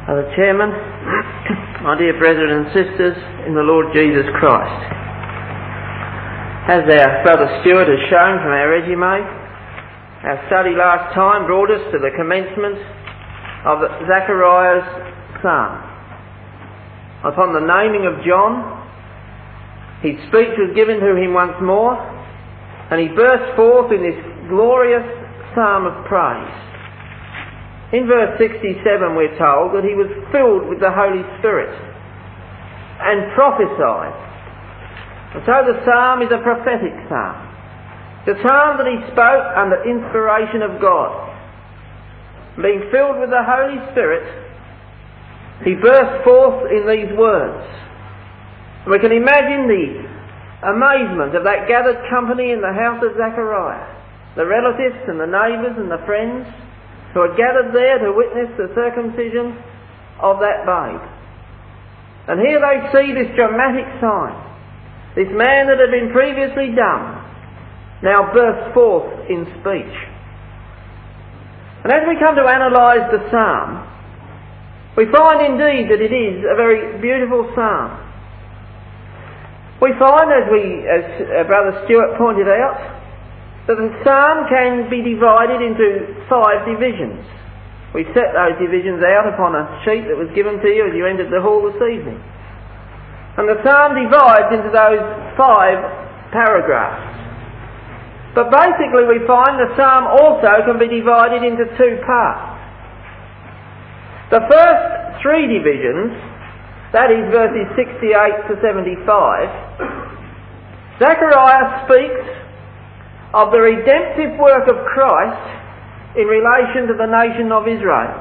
The Chairman, my dear brethren and sisters in the Lord Jesus Christ. As our Brother Stuart has shown from our resume, our study last time brought us to the commencement of Zechariah's psalm. Upon the naming of John, his speech was given to him once more, and he burst forth in this glorious psalm of praise. In verse 67 we're told that he was filled with the Holy Spirit and prophesied. And so the psalm is a prophetic psalm. The psalm that he spoke under inspiration of God. Being filled with the Holy Spirit, he burst forth in these words. We can imagine the amazement of that gathered company in the house of Zechariah, the relatives and the neighbours and the friends who had gathered there to witness the circumcision of that babe. And here they see this dramatic sign. This man that had been previously dumb now bursts forth in speech. And as we come to analyse the psalm, we find indeed that it is a very beautiful psalm. We find, as Brother Stuart pointed out, that the psalm can be divided into 5 divisions. We set those divisions out upon a sheet that was given to you as you entered the hall this evening. And the psalm divides into those 5 paragraphs. But basically we find the psalm also can be divided into 2 parts. The first 3 divisions, that is verses 68 to 75, Zechariah speaks of the redemptive work of Christ in relation to the nation of Israel.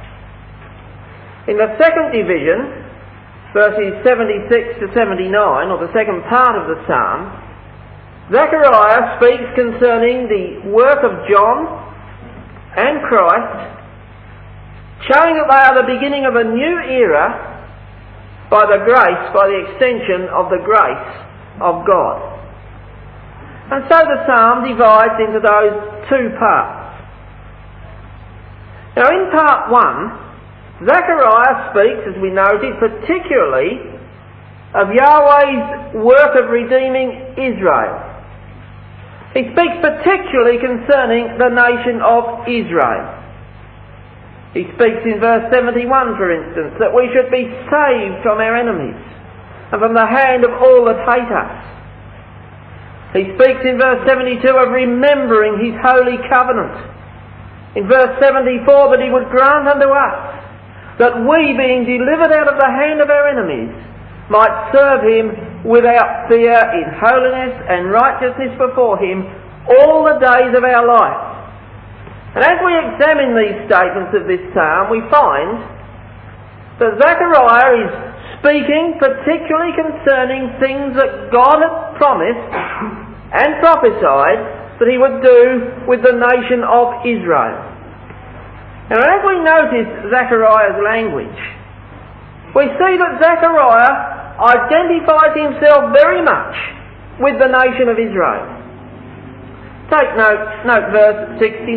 In the second division, verses 76 to 79, or the second part of the psalm, Zechariah speaks concerning the work of John and Christ, showing that they are the beginning of a new era by the extension of the grace of God. And so the psalm divides into those 2 parts. Now in part 1, Zechariah speaks, as we noted, particularly of Yahweh's work of redeeming Israel. He speaks particularly concerning the nation of Israel. He speaks in verse 71, for instance, that we should be saved from our enemies and from the hand of all that hate us. He speaks in verse 72 of remembering his holy covenant. In verse 74 that he would grant unto us that we, being delivered out of the hand of our enemies, might serve him without fear in holiness and righteousness before him all the days of our life. And as we examine these statements of this psalm, we find that Zechariah is speaking particularly concerning things that God had promised and prophesied that he would do with the nation of Israel. Now as we notice Zechariah's language, we see that Zechariah identifies himself very much with the nation of Israel. Take note verse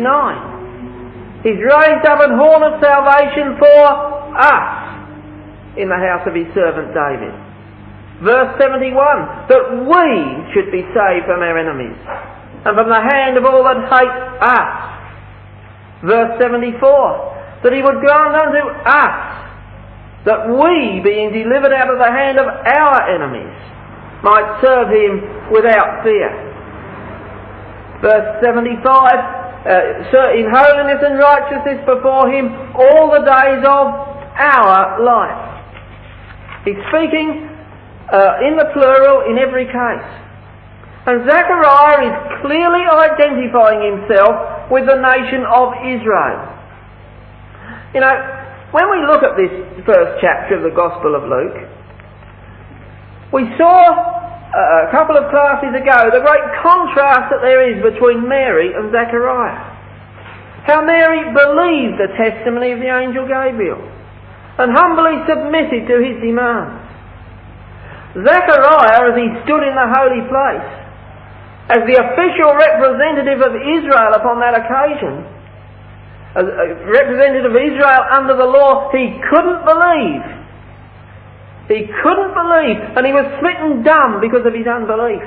69. He's raised up an horn of salvation for us in the house of his servant David. Verse 71, that we should be saved from our enemies and from the hand of all that hate us. Verse 74, that he would grant unto us that we, being delivered out of the hand of our enemies, might serve him without fear. Verse 75, in holiness and righteousness before him all the days of our life. He's speaking in the plural in every case. And Zechariah is clearly identifying himself with the nation of Israel. You know, when we look at this first chapter of the Gospel of Luke, we saw a couple of classes ago the great contrast that there is between Mary and Zechariah. How Mary believed the testimony of the angel Gabriel and humbly submitted to his demands. Zechariah, as he stood in the holy place, as the official representative of Israel upon that occasion, a representative of Israel under the law, he couldn't believe. He couldn't believe, and he was smitten dumb because of his unbelief.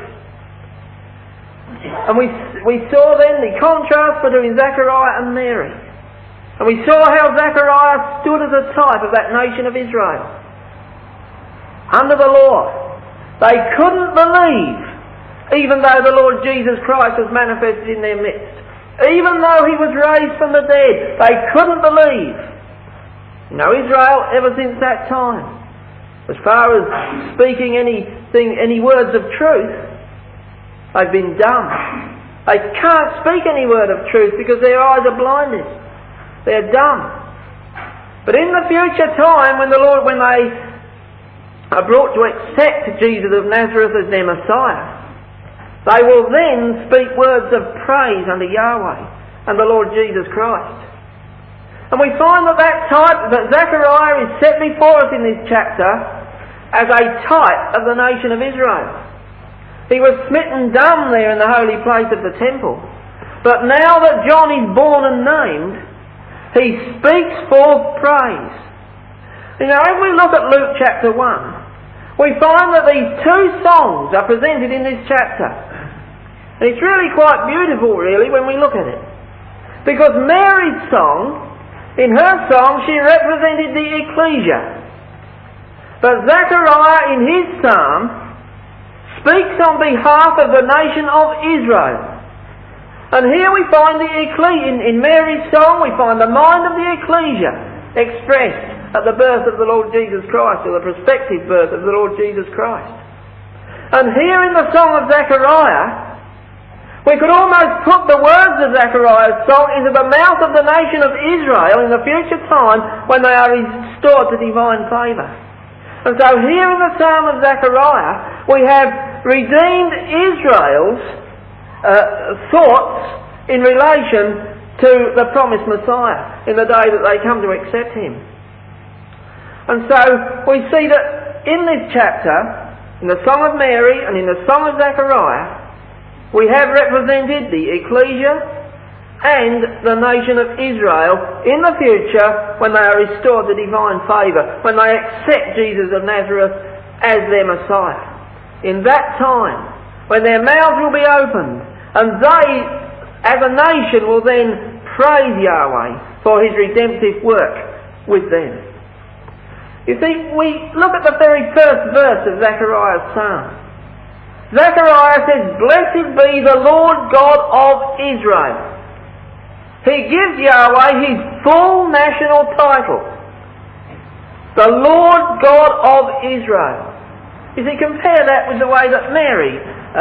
And we saw then the contrast between Zechariah and Mary. And we saw how Zechariah stood as a type of that nation of Israel. Under the law. They couldn't believe, even though the Lord Jesus Christ was manifested in their midst. Even though he was raised from the dead, they couldn't believe. You know, Israel, ever since that time, as far as speaking any words of truth, they've been dumb. They can't speak any word of truth because their eyes are blinded. They're dumb. But in the future time, when they are brought to accept Jesus of Nazareth as their Messiah, they will then speak words of praise unto Yahweh and the Lord Jesus Christ. And we find that type that Zechariah is set before us in this chapter as a type of the nation of Israel. He was smitten dumb there in the holy place of the temple. But now that John is born and named, he speaks forth praise. You know, if we look at Luke chapter 1, we find that these two songs are presented in this chapter. And it's really quite beautiful, really, when we look at it. Because Mary's song, in her song, she represented the ecclesia. But Zechariah, in his psalm, speaks on behalf of the nation of Israel. And here we find the ecclesia, in Mary's song, we find the mind of the ecclesia expressed at the birth of the Lord Jesus Christ, or the prospective birth of the Lord Jesus Christ. And here in the song of Zechariah, we could almost put the words of Zechariah's song into the mouth of the nation of Israel in the future time when they are restored to divine favour. And so here in the Psalm of Zechariah, we have redeemed Israel's thoughts in relation to the promised Messiah in the day that they come to accept him. And so we see that in this chapter, in the Song of Mary and in the Song of Zechariah, we have represented the ecclesia and the nation of Israel in the future when they are restored to divine favour, when they accept Jesus of Nazareth as their Messiah. In that time, when their mouths will be opened, and they, as a nation, will then praise Yahweh for his redemptive work with them. You see, we look at the very first verse of Zechariah's psalm. Zechariah says, "Blessed be the Lord God of Israel." He gives Yahweh his full national title. The Lord God of Israel. You see, compare that with the way that Mary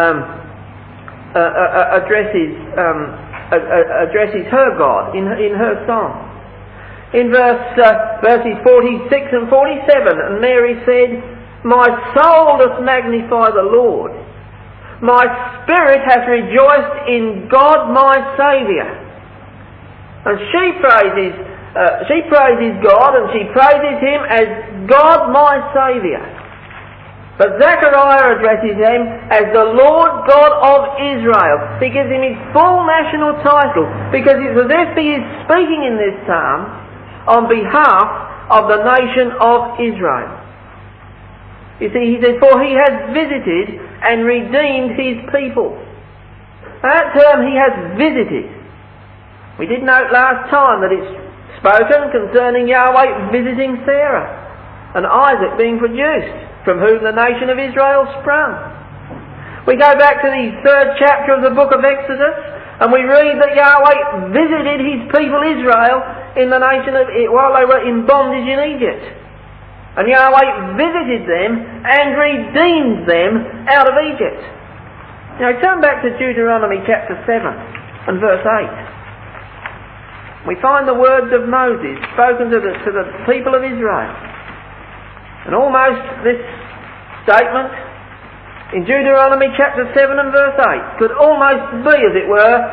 addresses her God in her song. In verses 46 and 47, and Mary said, "My soul doth magnify the Lord. My spirit hath rejoiced in God my Saviour." And she praises God, and she praises him as God my Saviour. But Zechariah addresses him as the Lord God of Israel. He gives him his full national title, because it's as if he is speaking in this psalm on behalf of the nation of Israel. You see, he said, "For he has visited and redeemed his people." Now, that term, "he has visited," we did note last time that it's spoken concerning Yahweh visiting Sarah and Isaac being produced, from whom the nation of Israel sprung. We go back to the 3rd chapter of the book of Exodus, and we read that Yahweh visited his people Israel in the nation while they were in bondage in Egypt. And Yahweh visited them and redeemed them out of Egypt. Now turn back to Deuteronomy chapter 7 and verse 8. We find the words of Moses spoken to the people of Israel. And almost this statement in Deuteronomy chapter 7 and verse 8 could almost be, as it were,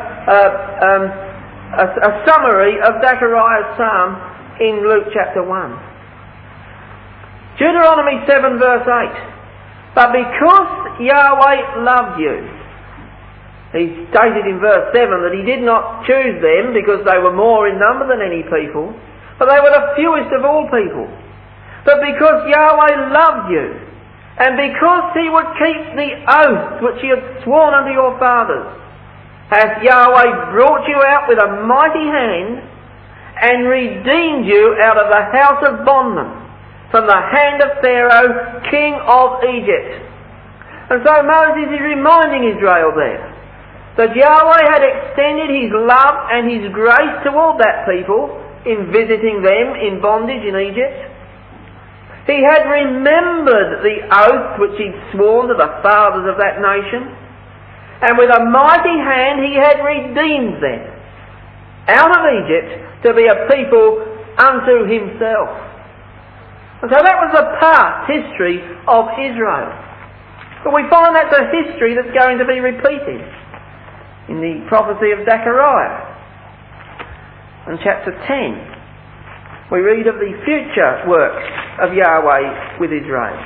a summary of Zechariah's psalm in Luke chapter 1. Deuteronomy 7 verse 8. "But because Yahweh loved you, He stated in verse 7 that he did not choose them because they were more in number than any people, but they were the fewest of all people. But because Yahweh loved you, and because he would keep the oath which he had sworn unto your fathers, hath Yahweh brought you out with a mighty hand, and redeemed you out of the house of bondmen, from the hand of Pharaoh, king of Egypt. And so Moses is reminding Israel there that Yahweh had extended his love and his grace toward that people in visiting them in bondage in Egypt. He had remembered the oath which he'd sworn to the fathers of that nation, and with a mighty hand he had redeemed them out of Egypt to be a people unto himself. And so that was the past history of Israel. But we find that's a history that's going to be repeated in the prophecy of Zechariah. In chapter 10, we read of the future works of Yahweh with Israel.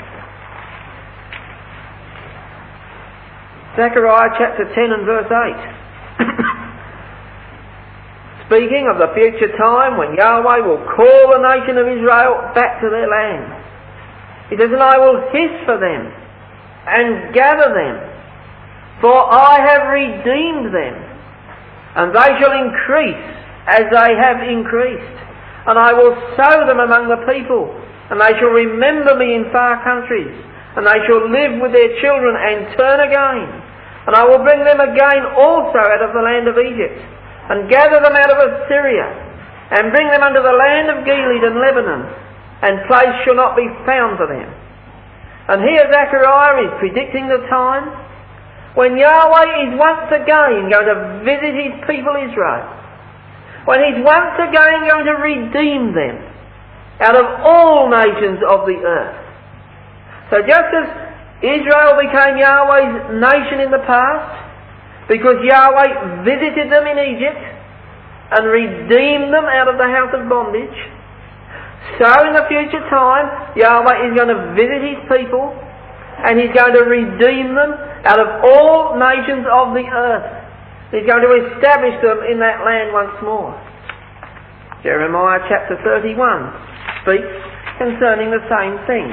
Zechariah chapter 10 and verse 8. Speaking of the future time when Yahweh will call the nation of Israel back to their land. He says, and I will hiss for them and gather them, for I have redeemed them, and they shall increase as they have increased. And I will sow them among the people, and they shall remember me in far countries, and they shall live with their children and turn again. And I will bring them again also out of the land of Egypt, and gather them out of Assyria, and bring them unto the land of Gilead and Lebanon, and place shall not be found for them. And here Zechariah is predicting the time when Yahweh is once again going to visit his people Israel, when he's once again going to redeem them out of all nations of the earth. So just as Israel became Yahweh's nation in the past, because Yahweh visited them in Egypt and redeemed them out of the house of bondage, so in the future time Yahweh is going to visit his people and he's going to redeem them out of all nations of the earth. He's going to establish them in that land once more. Jeremiah chapter 31 speaks concerning the same things.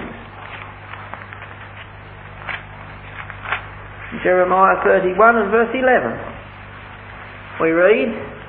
Jeremiah 31 and verse 11. We read,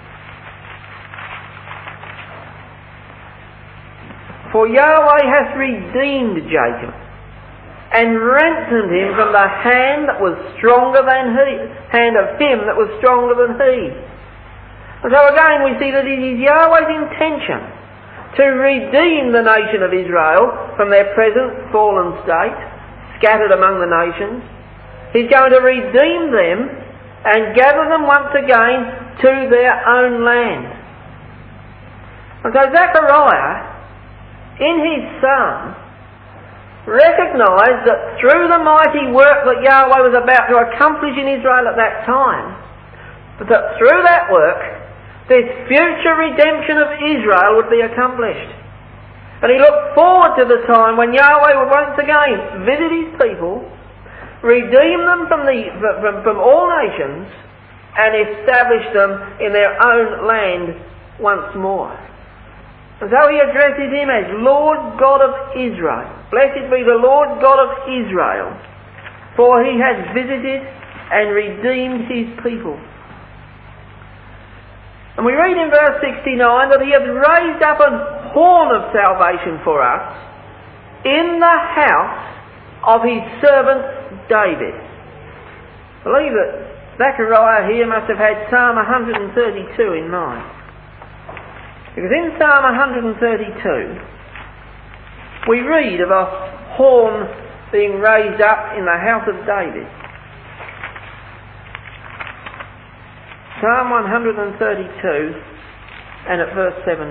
for Yahweh hath redeemed Jacob, and ransomed him from the hand that was stronger than he, hand of him that was stronger than he. And so again we see that it is Yahweh's intention to redeem the nation of Israel from their present fallen state, scattered among the nations. He's going to redeem them and gather them once again to their own land. And so Zechariah, in his psalm, recognised that through the mighty work that Yahweh was about to accomplish in Israel at that time, but that through that work, this future redemption of Israel would be accomplished. And he looked forward to the time when Yahweh would once again visit his people, redeem them from all nations, and establish them in their own land once more. And so he addresses him as Lord God of Israel. Blessed be the Lord God of Israel, for he has visited and redeemed his people. And we read in verse 69 that he has raised up a horn of salvation for us in the house of his servant David. I believe that Zechariah here must have had Psalm 132 in mind. Because in Psalm 132 we read of a horn being raised up in the house of David. Psalm 132 and at verse 17.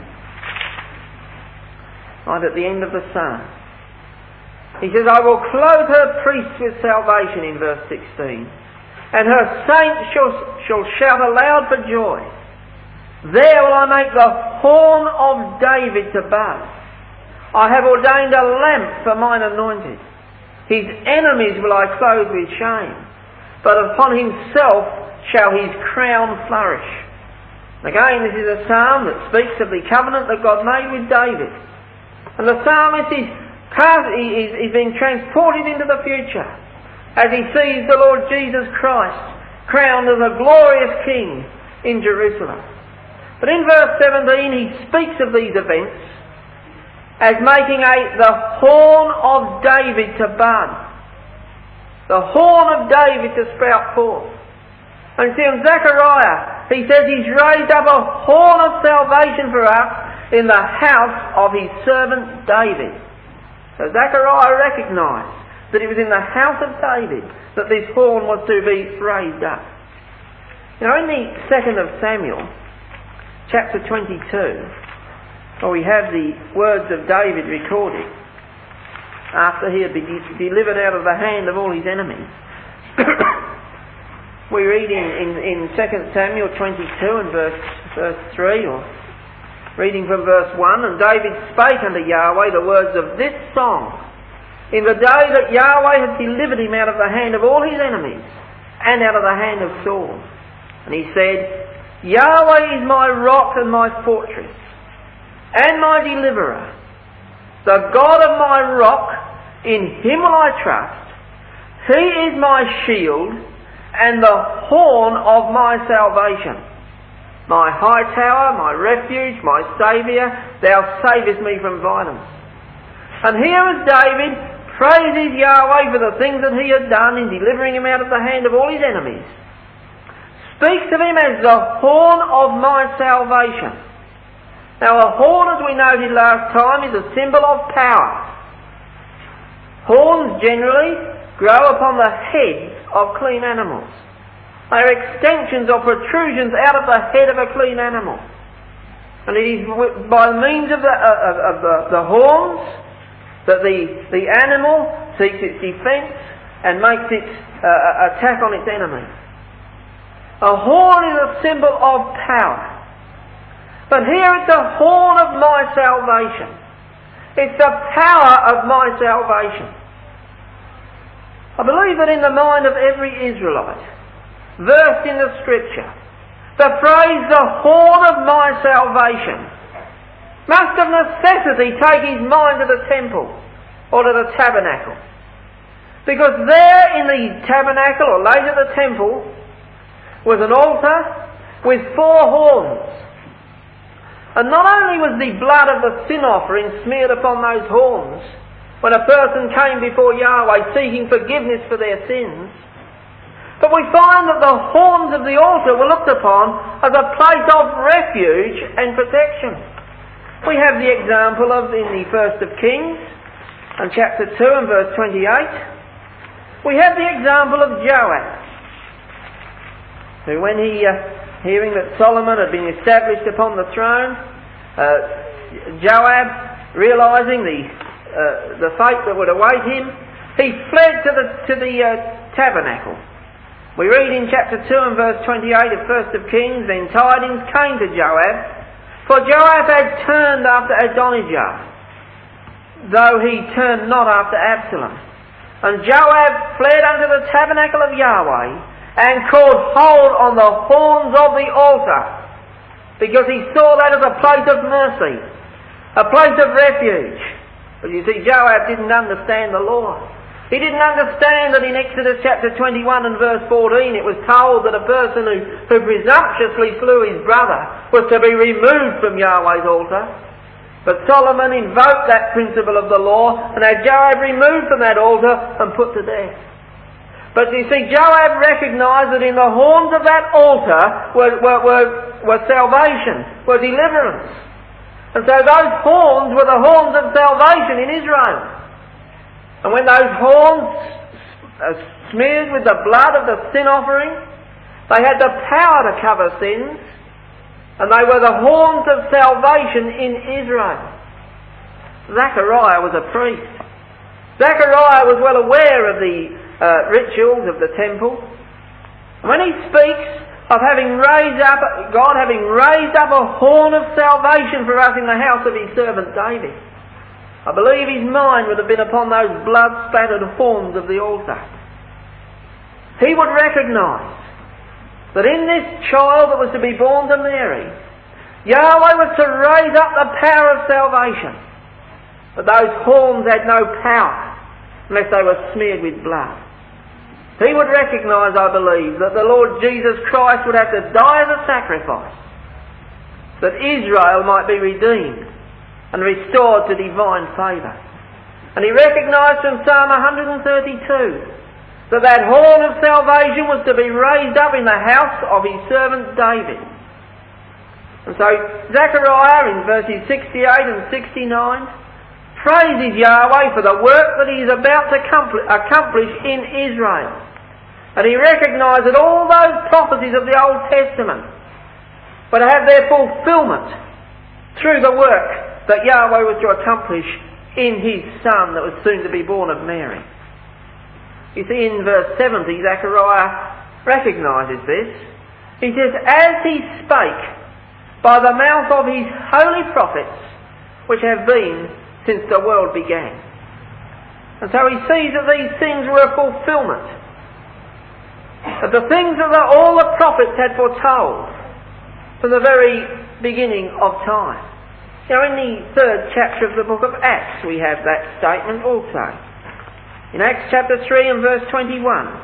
Right at the end of the psalm. He says, I will clothe her priests with salvation in verse 16, and her saints shall shout aloud for joy. There will I make the horn of David to buzz. I have ordained a lamp for mine anointed. His enemies will I clothe with shame. but upon himself shall his crown flourish. Again, this is a psalm that speaks of the covenant that God made with David. And the psalmist is being transported into the future as he sees the Lord Jesus Christ crowned as a glorious King in Jerusalem. But in verse 17 he speaks of these events as making the horn of David to bud. The horn of David to sprout forth. And see in Zechariah, he says he's raised up a horn of salvation for us in the house of his servant David. So Zechariah recognised that it was in the house of David that this horn was to be raised up. Now in the 2nd of Samuel, chapter 22, where we have the words of David recorded after he had been delivered out of the hand of all his enemies. We read in 2 Samuel 22 and verse 3, or reading from verse 1, "And David spake unto Yahweh the words of this song, in the day that Yahweh had delivered him out of the hand of all his enemies, and out of the hand of Saul. And he said, Yahweh is my rock and my fortress, and my deliverer. The God of my rock, in him will I trust. He is my shield, and the horn of my salvation. My high tower, my refuge, my saviour, thou savest me from violence. And here is David praises Yahweh for the things that he had done in delivering him out of the hand of all his enemies. Speaks of him as the horn of my salvation. Now a horn, as we noted last time, is a symbol of power. Horns generally grow upon the heads of clean animals. They are extensions or protrusions out of the head of a clean animal. And it is by means of the horns that the animal seeks its defence and makes its attack on its enemy. A horn is a symbol of power. But here it's the horn of my salvation. It's the power of my salvation. I believe that in the mind of every Israelite, versed in the Scripture, the phrase, the horn of my salvation, must of necessity take his mind to the temple or to the tabernacle. Because there in the tabernacle, or later the temple, was an altar with 4 horns. And not only was the blood of the sin offering smeared upon those horns when a person came before Yahweh seeking forgiveness for their sins, but we find that the horns of the altar were looked upon as a place of refuge and protection. We have the example of in the 1st of Kings, and chapter 2 and verse 28, we have the example of Joab, who when he, hearing that Solomon had been established upon the throne, Joab, realising the fate that would await him, he fled to the tabernacle. We read in chapter 2 and verse 28 of 1st of Kings, then tidings came to Joab, for Joab had turned after Adonijah, though he turned not after Absalom. And Joab fled unto the tabernacle of Yahweh, and caught hold on the horns of the altar, because he saw that as a place of mercy, a place of refuge. But you see, Joab didn't understand the law. He didn't understand that in Exodus chapter 21 and verse 14 it was told that a person who presumptuously slew his brother was to be removed from Yahweh's altar. But Solomon invoked that principle of the law and had Joab removed from that altar and put to death. But you see, Joab recognised that in the horns of that altar were salvation, were deliverance. And so those horns were the horns of salvation in Israel. And when those horns smeared with the blood of the sin offering, they had the power to cover sins, and they were the horns of salvation in Israel. Zechariah was a priest. Zechariah was well aware of the rituals of the temple. And when he speaks of God having raised up a horn of salvation for us in the house of his servant David, I believe his mind would have been upon those blood-spattered horns of the altar. he would recognise that in this child that was to be born to Mary, Yahweh was to raise up the power of salvation. But those horns had no power unless they were smeared with blood. He would recognise, I believe, that the Lord Jesus Christ would have to die as a sacrifice, that Israel might be redeemed and restored to divine favour. And he recognised from Psalm 132 that horn of salvation was to be raised up in the house of his servant David. And so Zechariah in verses 68 and 69 praises Yahweh for the work that he is about to accomplish in Israel. And he recognised that all those prophecies of the Old Testament were to have their fulfilment through the work that Yahweh was to accomplish in his Son that was soon to be born of Mary. You see, in verse 70, Zechariah recognises this. He says, as he spake by the mouth of his holy prophets, which have been since the world began. And so he sees that these things were a fulfilment. That the things that all the prophets had foretold from the very beginning of time. Now in the 3rd chapter of the book of Acts we have that statement also. In Acts chapter 3 and verse 21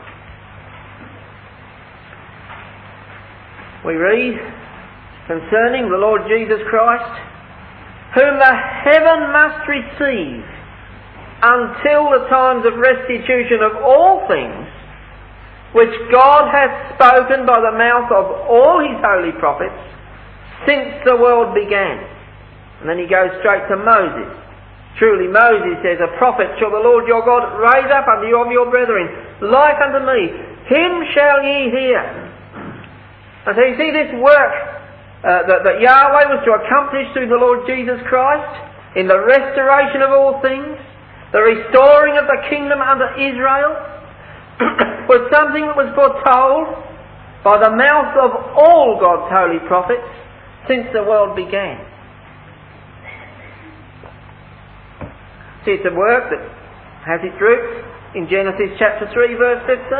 we read concerning the Lord Jesus Christ, whom the heaven must receive until the times of restitution of all things, which God hath spoken by the mouth of all his holy prophets since the world began. And then he goes straight to Moses. Truly Moses says, a prophet shall the Lord your God raise up unto you of your brethren, like unto me. Him shall ye hear. And so you see this work that Yahweh was to accomplish through the Lord Jesus Christ in the restoration of all things, the restoring of the kingdom unto Israel, was something that was foretold by the mouth of all God's holy prophets since the world began. See, it's a work that has its roots in Genesis chapter 3 verse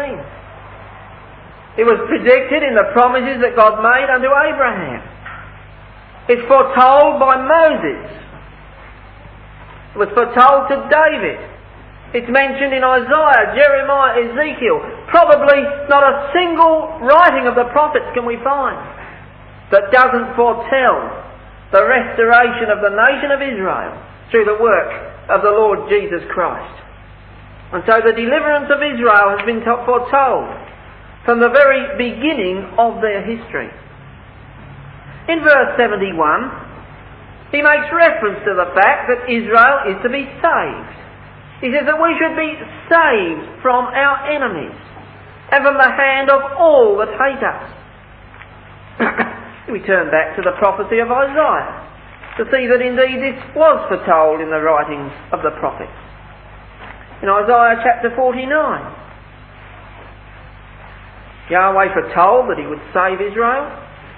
15. It was predicted in the promises that God made unto Abraham. It's foretold by Moses. It was foretold to David. It's mentioned in Isaiah, Jeremiah, Ezekiel. Probably not a single writing of the prophets can we find that doesn't foretell the restoration of the nation of Israel through the work of the Lord Jesus Christ. And so the deliverance of Israel has been foretold from the very beginning of their history. In verse 71, he makes reference to the fact that Israel is to be saved. He says that we should be saved from our enemies and from the hand of all that hate us. We turn back to the prophecy of Isaiah to see that indeed this was foretold in the writings of the prophets. In Isaiah chapter 49, Yahweh foretold that he would save Israel.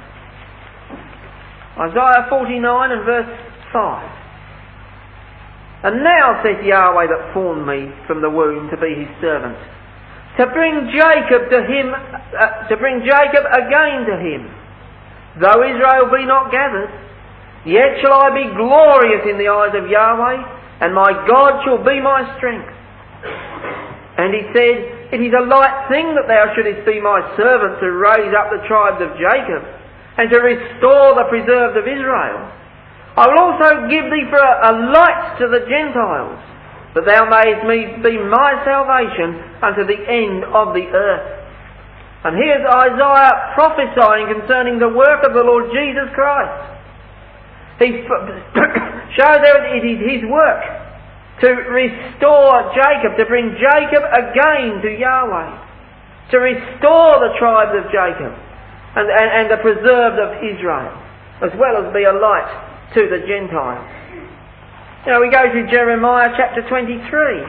Isaiah 49 and verse 5. And now, saith Yahweh that formed me from the womb to be his servant, to bring Jacob to him, to bring Jacob again to him. Though Israel be not gathered, yet shall I be glorious in the eyes of Yahweh, and my God shall be my strength. And he said, it is a light thing that thou shouldest be my servant to raise up the tribes of Jacob, and to restore the preserved of Israel. I will also give thee for a light to the Gentiles, that thou mayest be my salvation unto the end of the earth. And here's Isaiah prophesying concerning the work of the Lord Jesus Christ. He shows that it is his work to restore Jacob, to bring Jacob again to Yahweh, to restore the tribes of Jacob and the preserved of Israel, as well as be a light to the Gentiles. Now we go to Jeremiah chapter 23.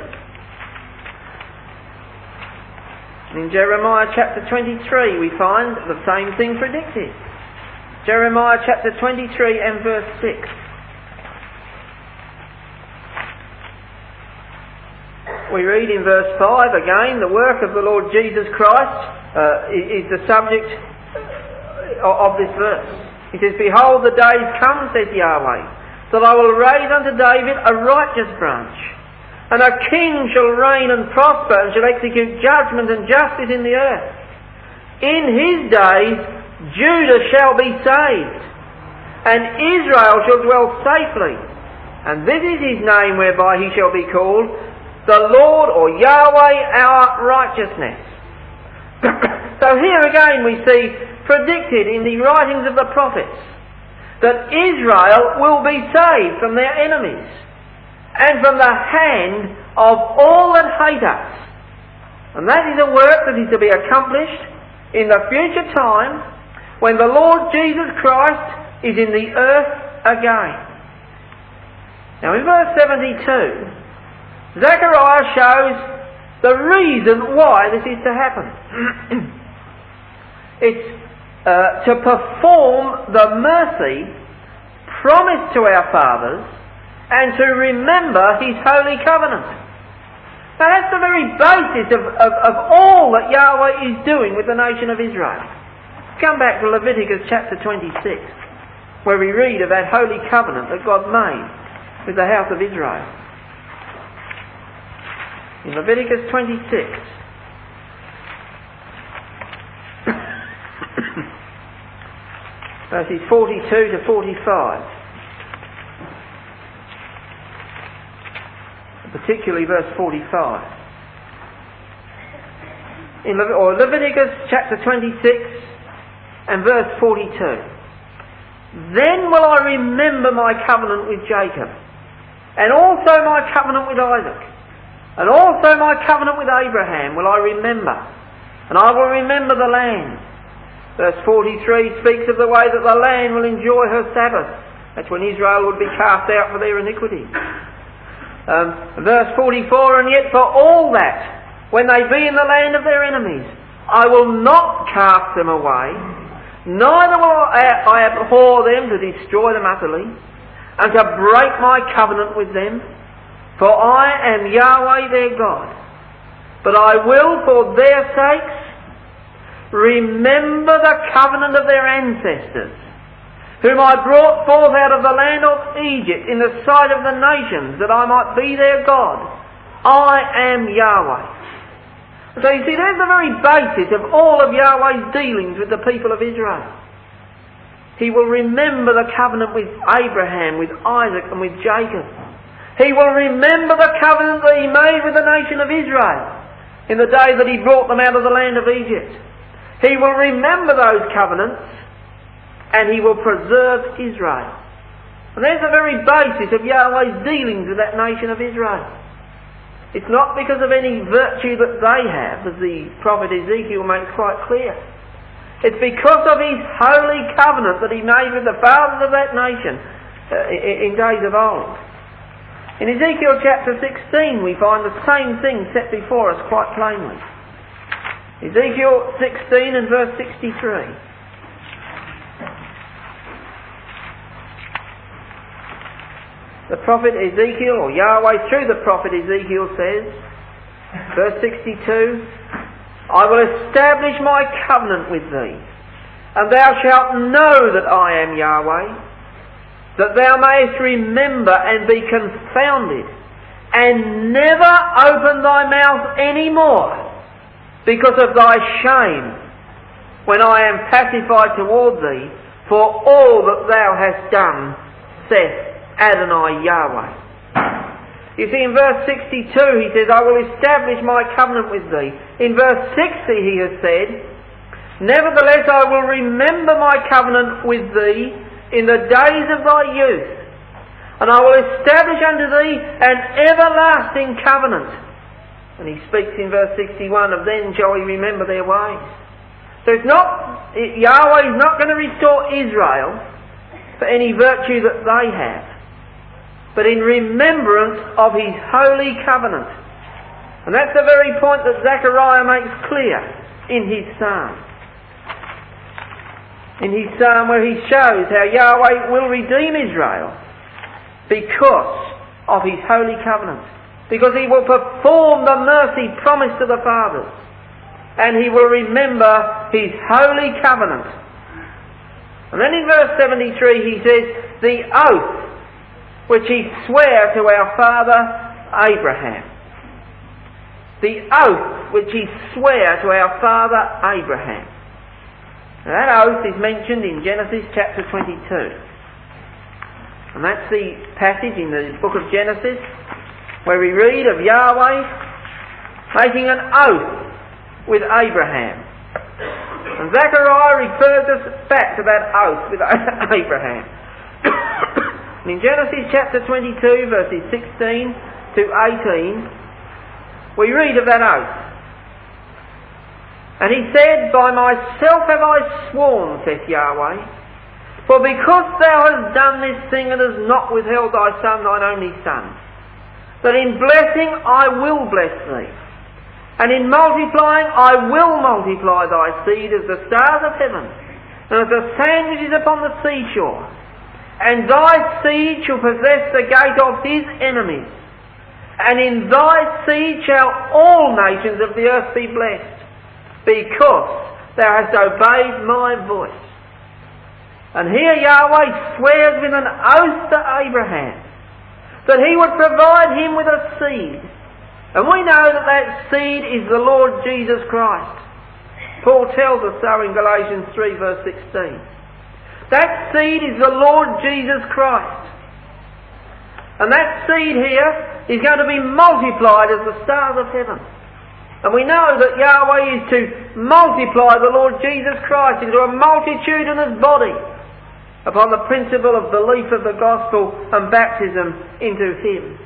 In Jeremiah chapter 23 we find the same thing predicted. Jeremiah chapter 23 and verse 6. we read in verse 5 again, the work of the Lord Jesus Christ is the subject of this verse. He says, "Behold, the days come, says Yahweh, that I will raise unto David a righteous branch, and a king shall reign and prosper, and shall execute judgment and justice in the earth. In his days Judah shall be saved, and Israel shall dwell safely. And this is his name whereby he shall be called, the Lord," or Yahweh, "our righteousness." So here again we see predicted in the writings of the prophets that Israel will be saved from their enemies and from the hand of all that hate us. And that is a work that is to be accomplished in the future time when the Lord Jesus Christ is in the earth again. Now in verse 72, Zechariah shows the reason why this is to happen. It's to perform the mercy promised to our fathers and to remember his holy covenant. Now that's the very basis of all that Yahweh is doing with the nation of Israel. Come back to Leviticus chapter 26, where we read of that holy covenant that God made with the house of Israel. In Leviticus 26, verses 42 to 45, particularly verse 45. In Leviticus chapter 26 and verse 42. "Then will I remember my covenant with Jacob, and also my covenant with Isaac, and also my covenant with Abraham will I remember, and I will remember the land." Verse 43 speaks of the way that the land will enjoy her Sabbath. That's when Israel would be cast out for their iniquity. Verse 44, "And yet for all that, when they be in the land of their enemies, I will not cast them away, neither will I abhor them to destroy them utterly, and to break my covenant with them. For I am Yahweh their God. But I will, for their sakes, remember the covenant of their ancestors, whom I brought forth out of the land of Egypt in the sight of the nations, that I might be their God. I am Yahweh." So you see, there's the very basis of all of Yahweh's dealings with the people of Israel. He will remember the covenant with Abraham, with Isaac and with Jacob. He will remember the covenant that he made with the nation of Israel in the day that he brought them out of the land of Egypt. He will remember those covenants, and he will preserve Israel. And there's the very basis of Yahweh's dealings with that nation of Israel. It's not because of any virtue that they have, as the prophet Ezekiel makes quite clear. It's because of his holy covenant that he made with the fathers of that nation in days of old. In Ezekiel chapter 16 we find the same thing set before us quite plainly. Ezekiel 16 and verse 63. The prophet Ezekiel, or Yahweh through the prophet Ezekiel says, verse 62, "I will establish my covenant with thee, and thou shalt know that I am Yahweh, that thou mayest remember and be confounded, and never open thy mouth any more, because of thy shame, when I am pacified toward thee, for all that thou hast done, saith Adonai Yahweh." You see, in verse 62 he says, "I will establish my covenant with thee." In verse 60 he has said, "Nevertheless I will remember my covenant with thee in the days of thy youth, and I will establish unto thee an everlasting covenant." And he speaks in verse 61 of "then shall he remember their ways." So it's not, Yahweh is not going to restore Israel for any virtue that they have, but in remembrance of his holy covenant. And that's the very point that Zechariah makes clear in his psalm. In his psalm where he shows how Yahweh will redeem Israel because of his holy covenant. because he will perform the mercy promised to the fathers, and he will remember his holy covenant. And then in verse 73 he says, the oath which he sware to our father Abraham. The oath which he sware to our father Abraham. Now that oath is mentioned in Genesis chapter 22. And that's the passage in the book of Genesis where we read of Yahweh making an oath with Abraham. And Zechariah refers us back to that oath with Abraham. And in Genesis chapter 22 verses 16 to 18 we read of that oath. And he said, by myself have I sworn, saith Yahweh, for because thou hast done this thing and hast not withheld thy son, thine only son, that in blessing I will bless thee, and in multiplying I will multiply thy seed as the stars of heaven, and as the sand which is upon the seashore. And thy seed shall possess the gate of his enemies, and in thy seed shall all nations of the earth be blessed, because thou hast obeyed my voice. And here Yahweh swears with an oath to Abraham that he would provide him with a seed. And we know that that seed is the Lord Jesus Christ. Paul tells us so in Galatians 3 verse 16. That seed is the Lord Jesus Christ. And that seed here is going to be multiplied as the stars of heaven. And we know that Yahweh is to multiply the Lord Jesus Christ into a multitudinous body upon the principle of belief of the gospel and baptism into him.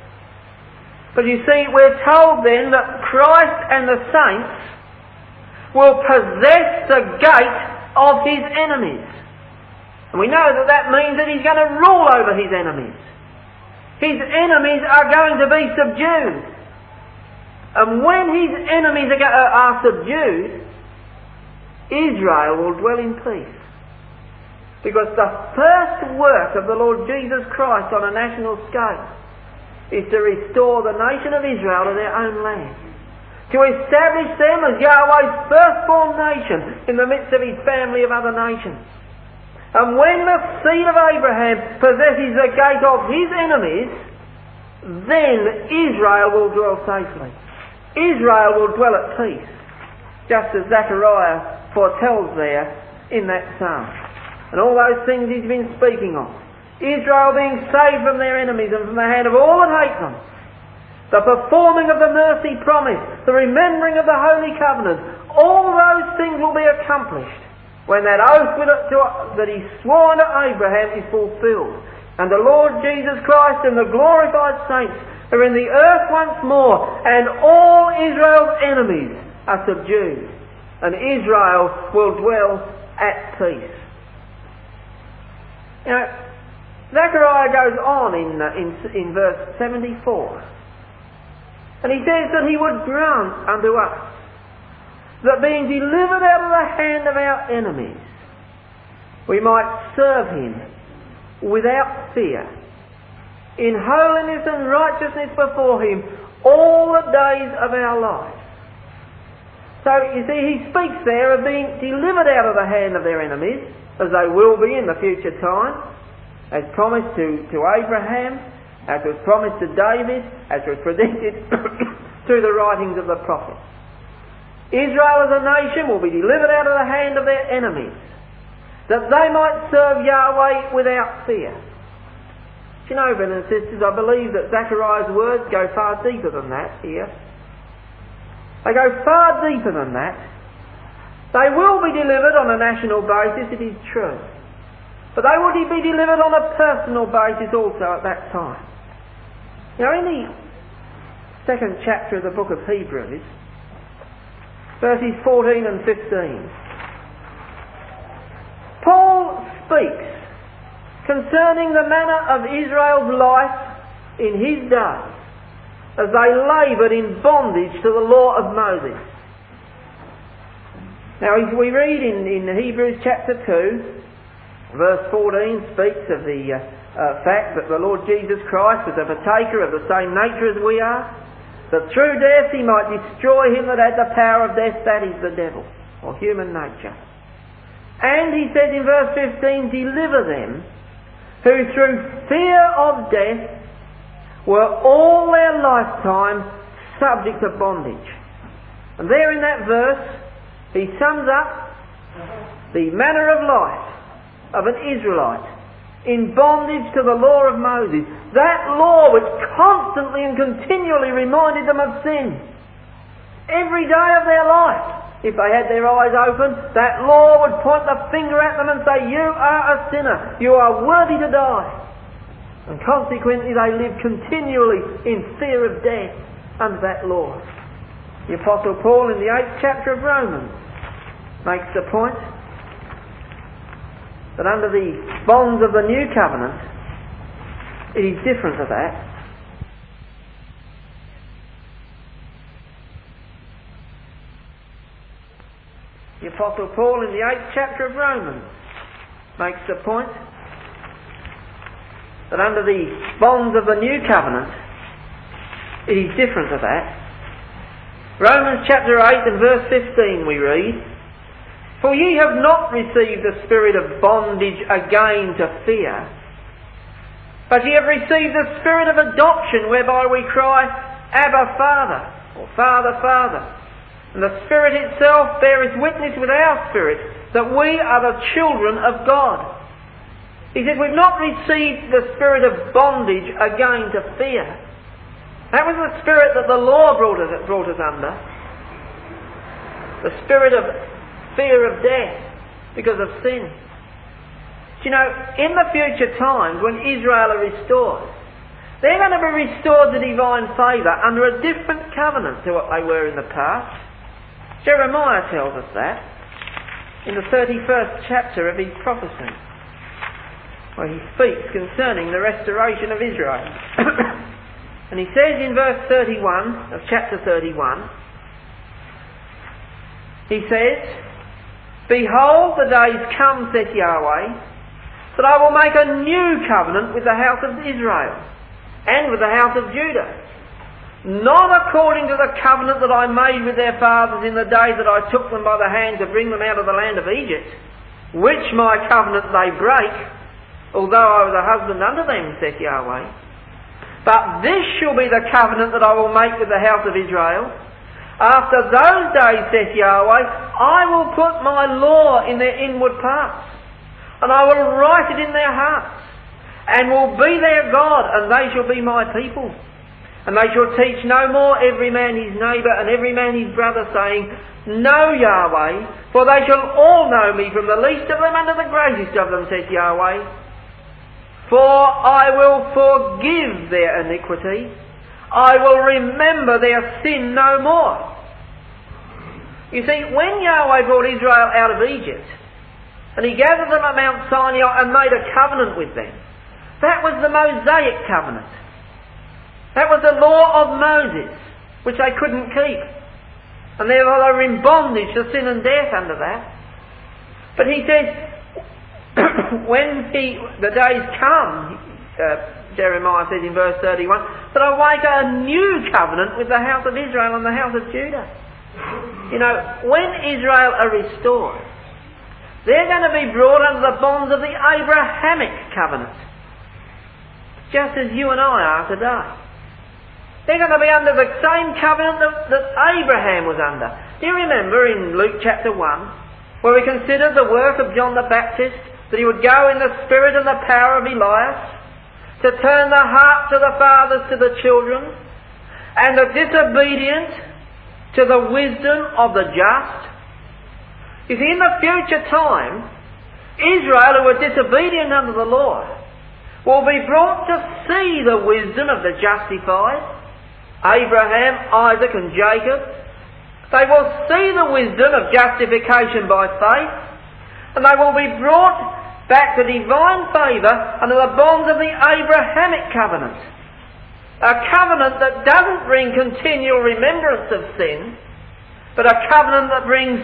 But you see, we're told then that Christ and the saints will possess the gate of his enemies. And we know that that means that he's going to rule over his enemies. His enemies are going to be subdued. And when his enemies are subdued, Israel will dwell in peace. Because the first work of the Lord Jesus Christ on a national scale is to restore the nation of Israel to their own land. To establish them as Yahweh's firstborn nation in the midst of his family of other nations. And when the seed of Abraham possesses the gate of his enemies, then Israel will dwell safely. Israel will dwell at peace, just as Zechariah foretells there in that psalm. And all those things he's been speaking of. Israel being saved from their enemies and from the hand of all that hate them. The performing of the mercy promise, the remembering of the holy covenant, all those things will be accomplished when that oath that he swore to Abraham is fulfilled. And the Lord Jesus Christ and the glorified saints are in the earth once more, and all Israel's enemies are subdued, and Israel will dwell at peace. Now, Zechariah goes on in verse 74, and he says that he would grant unto us that being delivered out of the hand of our enemies, we might serve him without fear, in holiness and righteousness before him all the days of our life. So, you see, he speaks there of being delivered out of the hand of their enemies, as they will be in the future time, as promised to Abraham, as was promised to David, as was predicted through the writings of the prophets. Israel as a nation will be delivered out of the hand of their enemies, that they might serve Yahweh without fear. Do you know, brothers and sisters, I believe that Zechariah's words go far deeper than that here. They go far deeper than that. They will be delivered on a national basis, it is true. But they will be delivered on a personal basis also at that time. You know, in the second chapter of the book of Hebrews, verses 14 and 15, Paul speaks concerning the manner of Israel's life in his day as they laboured in bondage to the law of Moses. Now, we read in Hebrews chapter 2, verse 14 speaks of the fact that the Lord Jesus Christ was a partaker of the same nature as we are, that through death he might destroy him that had the power of death, that is the devil, or human nature. And he says in verse 15, deliver them who through fear of death were all their lifetime subject to bondage. And there in that verse he sums up the manner of life of an Israelite in bondage to the law of Moses. That law which constantly and continually reminded them of sin. Every day of their life, if they had their eyes open, that law would point the finger at them and say, you are a sinner, you are worthy to die. And consequently they lived continually in fear of death under that law. The Apostle Paul in the 8th chapter of Romans makes the point that under the bonds of the new covenant, it is different to that. The Apostle Paul in the 8th chapter of Romans makes the point that under the bonds of the new covenant, it is different to that. Romans chapter 8 and verse 15 we read, for ye have not received the spirit of bondage again to fear, but ye have received the spirit of adoption, whereby we cry, Abba, Father, or Father, Father. And the Spirit itself beareth witness with our spirit that we are the children of God. He said, we've not received the spirit of bondage again to fear. That was the spirit that the law brought us under. The spirit of fear of death because of sin. Do you know, in the future times when Israel are restored, they're going to be restored to divine favour under a different covenant to what they were in the past. Jeremiah tells us that in the 31st chapter of his prophecy, where he speaks concerning the restoration of Israel. And he says in verse 31 of chapter 31, he says, behold, the days come, saith Yahweh, that I will make a new covenant with the house of Israel and with the house of Judah, not according to the covenant that I made with their fathers in the day that I took them by the hand to bring them out of the land of Egypt, which my covenant they break, although I was a husband unto them, saith Yahweh. But this shall be the covenant that I will make with the house of Israel. After those days, saith Yahweh, I will put my law in their inward parts, and I will write it in their hearts, and will be their God, and they shall be my people. And they shall teach no more every man his neighbour and every man his brother, saying, know Yahweh, for they shall all know me, from the least of them unto the greatest of them, saith Yahweh. For I will forgive their iniquity, I will remember their sin no more. You see, when Yahweh brought Israel out of Egypt, and he gathered them at Mount Sinai and made a covenant with them, that was the Mosaic covenant. That was the law of Moses, which they couldn't keep. And therefore they were in bondage to sin and death under that. But he says, when the days come, Jeremiah says in verse 31, that I will make a new covenant with the house of Israel and the house of Judah. You know, when Israel are restored, they're going to be brought under the bonds of the Abrahamic covenant, just as you and I are today. They're going to be under the same covenant that Abraham was under. Do you remember in Luke chapter 1, where we considered the work of John the Baptist, that he would go in the spirit and the power of Elias, to turn the hearts of the fathers to the children, and the disobedient to the wisdom of the just? You see, in the future time, Israel, who were disobedient under the law, will be brought to see the wisdom of the justified, Abraham, Isaac and Jacob. They will see the wisdom of justification by faith, and they will be brought back to divine favour under the bonds of the Abrahamic covenant. A covenant that doesn't bring continual remembrance of sin, but a covenant that brings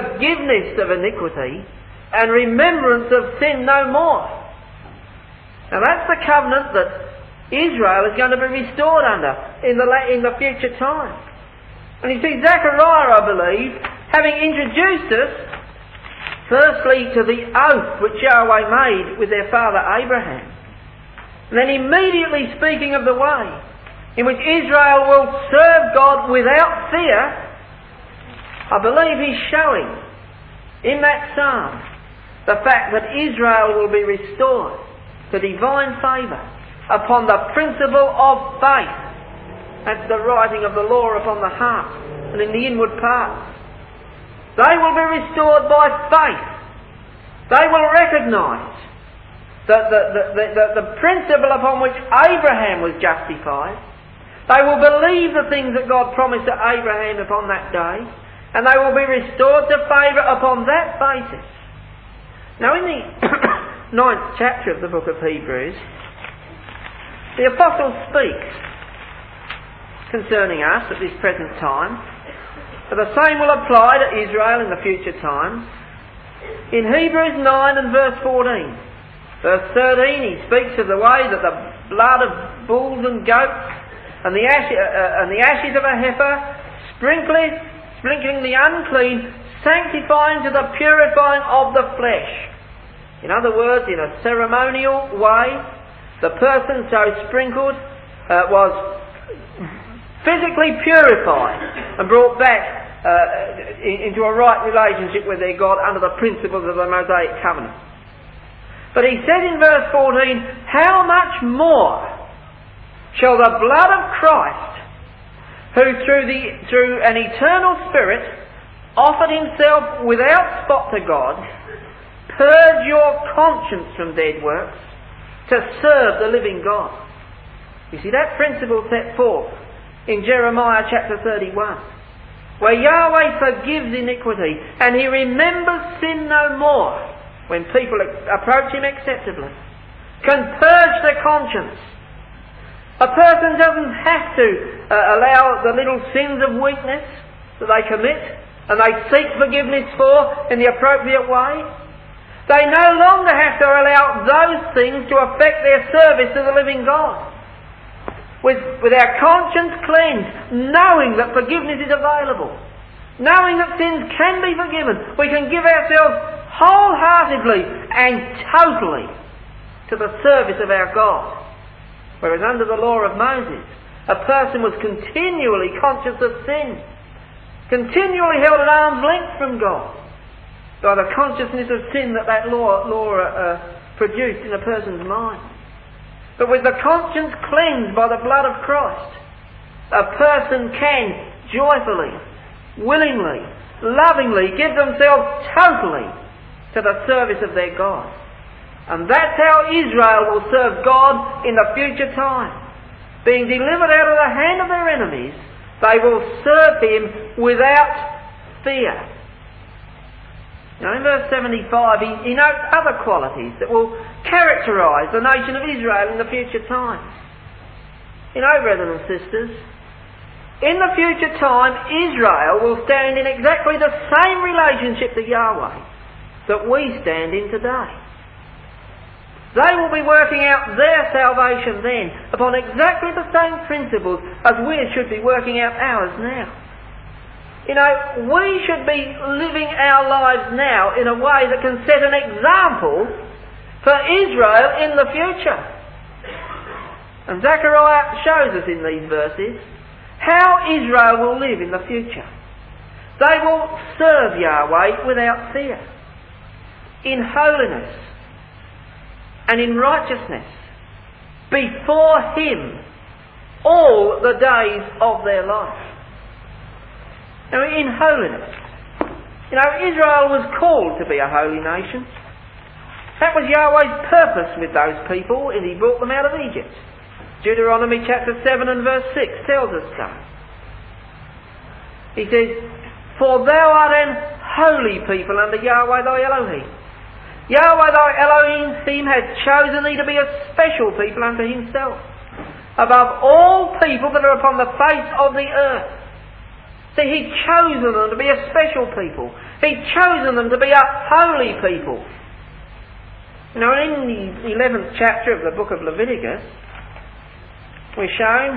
forgiveness of iniquity and remembrance of sin no more. Now that's the covenant that Israel is going to be restored under in the future time. And you see, Zechariah, I believe, having introduced us firstly to the oath which Yahweh made with their father Abraham, and then immediately speaking of the way in which Israel will serve God without fear, I believe he's showing in that psalm the fact that Israel will be restored to divine favour upon the principle of faith. That's the writing of the law upon the heart and in the inward parts. They will be restored by faith. They will recognise the principle upon which Abraham was justified. They will believe the things that God promised to Abraham upon that day, and they will be restored to favour upon that basis. Now in the 9th chapter of the book of Hebrews, the apostle speaks concerning us at this present time, but the same will apply to Israel in the future time. In Hebrews 9 and verse 14, verse 13, he speaks of the way that the blood of bulls and goats and the ashes of a heifer, sprinkling the unclean, sanctifying to the purifying of the flesh. In other words, in a ceremonial way, the person so sprinkled was physically purified and brought back into a right relationship with their God under the principles of the Mosaic covenant. But he said in verse 14, how much more shall the blood of Christ, who through an eternal Spirit offered himself without spot to God, purge your conscience from dead works to serve the living God. You see that principle set forth in Jeremiah chapter 31, where Yahweh forgives iniquity and he remembers sin no more when people approach him acceptably, can purge their conscience. A person doesn't have to allow the little sins of weakness that they commit and they seek forgiveness for in the appropriate way. They no longer have to allow those things to affect their service to the living God. With our conscience cleansed, knowing that forgiveness is available, knowing that sins can be forgiven, we can give ourselves wholeheartedly and totally to the service of our God. Whereas under the law of Moses, a person was continually conscious of sin, continually held at arm's length from God by the consciousness of sin that law produced in a person's mind. But with the conscience cleansed by the blood of Christ, a person can joyfully, willingly, lovingly give themselves totally to the service of their God. And that's how Israel will serve God in the future time. Being delivered out of the hand of their enemies, they will serve him without fear. Now in verse 75 he notes other qualities that will characterise the nation of Israel in the future time. You know, brethren and sisters, in the future time Israel will stand in exactly the same relationship to Yahweh that we stand in today. They will be working out their salvation then upon exactly the same principles as we should be working out ours now. You know, we should be living our lives now in a way that can set an example for Israel in the future. And Zechariah shows us in these verses how Israel will live in the future. They will serve Yahweh without fear, in holiness and in righteousness, before him all the days of their life. Now in holiness, you know, Israel was called to be a holy nation. That was Yahweh's purpose with those people, and he brought them out of Egypt. Deuteronomy chapter 7 and verse 6 tells us so. He says, for thou art an holy people unto Yahweh thy Elohim. Yahweh thy Elohim has chosen thee to be a special people unto himself, above all people that are upon the face of the earth. See, he'd chosen them to be a special people. He'd chosen them to be a holy people. Now in the 11th chapter of the book of Leviticus, we're shown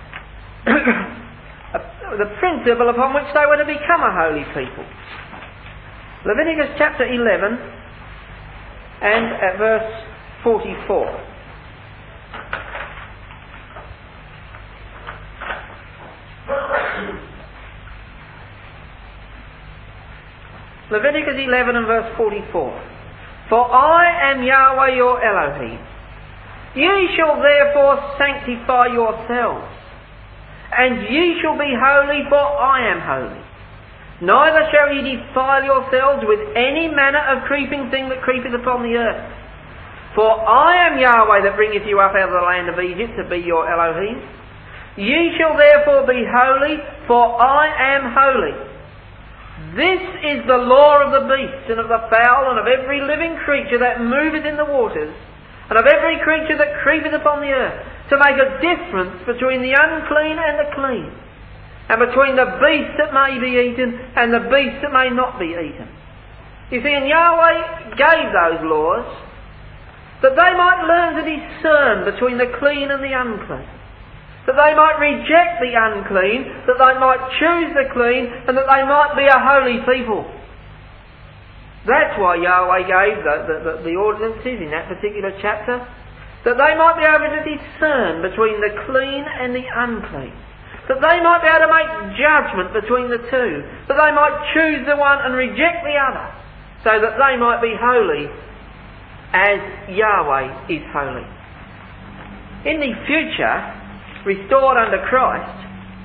the principle upon which they were to become a holy people. Leviticus chapter 11 and at verse 44. Leviticus 11 and verse 44. For I am Yahweh your Elohim. Ye shall therefore sanctify yourselves, and ye shall be holy, for I am holy. Neither shall ye defile yourselves with any manner of creeping thing that creepeth upon the earth. For I am Yahweh that bringeth you up out of the land of Egypt to be your Elohim. Ye shall therefore be holy, for I am holy. This is the law of the beast, and of the fowl, and of every living creature that moveth in the waters, and of every creature that creepeth upon the earth, to make a difference between the unclean and the clean, and between the beast that may be eaten and the beast that may not be eaten. You see, and Yahweh gave those laws that they might learn to discern between the clean and the unclean, that they might reject the unclean, that they might choose the clean, and that they might be a holy people. That's why Yahweh gave the ordinances in that particular chapter, that they might be able to discern between the clean and the unclean, that they might be able to make judgment between the two, that they might choose the one and reject the other, so that they might be holy as Yahweh is holy. In the future, restored under Christ,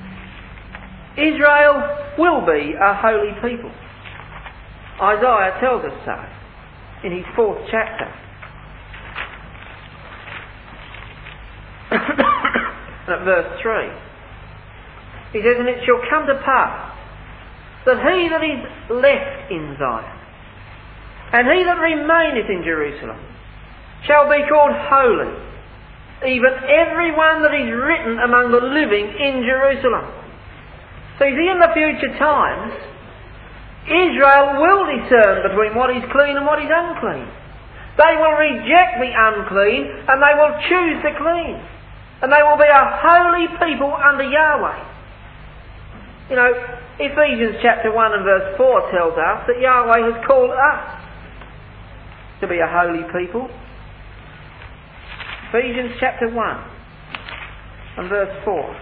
Israel will be a holy people. Isaiah tells us so in his 4th chapter. At verse 3. He says, And it shall come to pass that he that is left in Zion, and he that remaineth in Jerusalem, shall be called holy, even every one that is written among the living in Jerusalem. So you see, in the future times, Israel will discern between what is clean and what is unclean. They will reject the unclean and they will choose the clean. And they will be a holy people under Yahweh. You know, Ephesians chapter 1 and verse 4 tells us that Yahweh has called us to be a holy people. Ephesians chapter 1 and verse 4.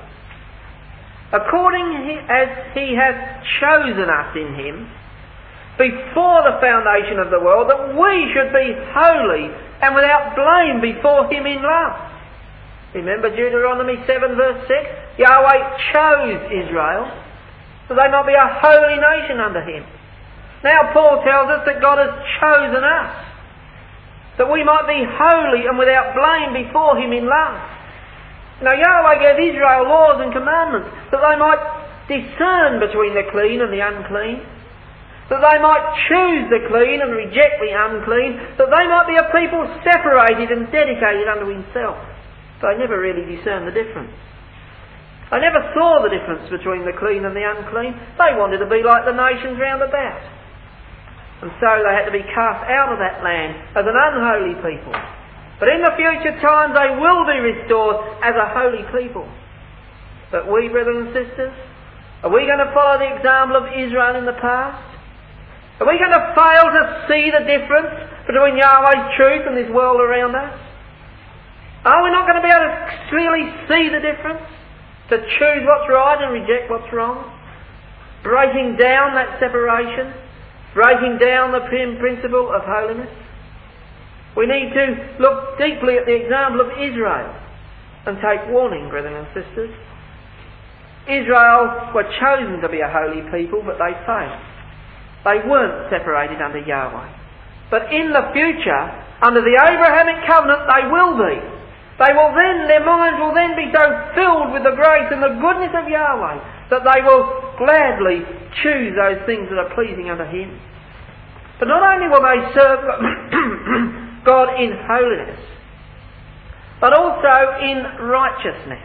According as he hath chosen us in him before the foundation of the world, that we should be holy and without blame before him in love. Remember Deuteronomy 7 verse 6? Yahweh chose Israel so they might be a holy nation under him. Now Paul tells us that God has chosen us, that we might be holy and without blame before him in love. Now Yahweh gave Israel laws and commandments that they might discern between the clean and the unclean, that they might choose the clean and reject the unclean, that they might be a people separated and dedicated unto himself. They never really discerned the difference. They never saw the difference between the clean and the unclean. They wanted to be like the nations round about. And so they had to be cast out of that land as an unholy people. But in the future times they will be restored as a holy people. But we, brothers and sisters, are we going to follow the example of Israel in the past? Are we going to fail to see the difference between Yahweh's truth and this world around us? Are we not going to be able to clearly see the difference? To choose what's right and reject what's wrong? Breaking down that separation? Breaking down the principle of holiness? We need to look deeply at the example of Israel and take warning, brethren and sisters. Israel were chosen to be a holy people, but they failed. They weren't separated under Yahweh. But in the future, under the Abrahamic covenant, they will be. Their minds will then be so filled with the grace and the goodness of Yahweh that they will gladly choose those things that are pleasing unto him. But not only will they serve God in holiness, but also in righteousness.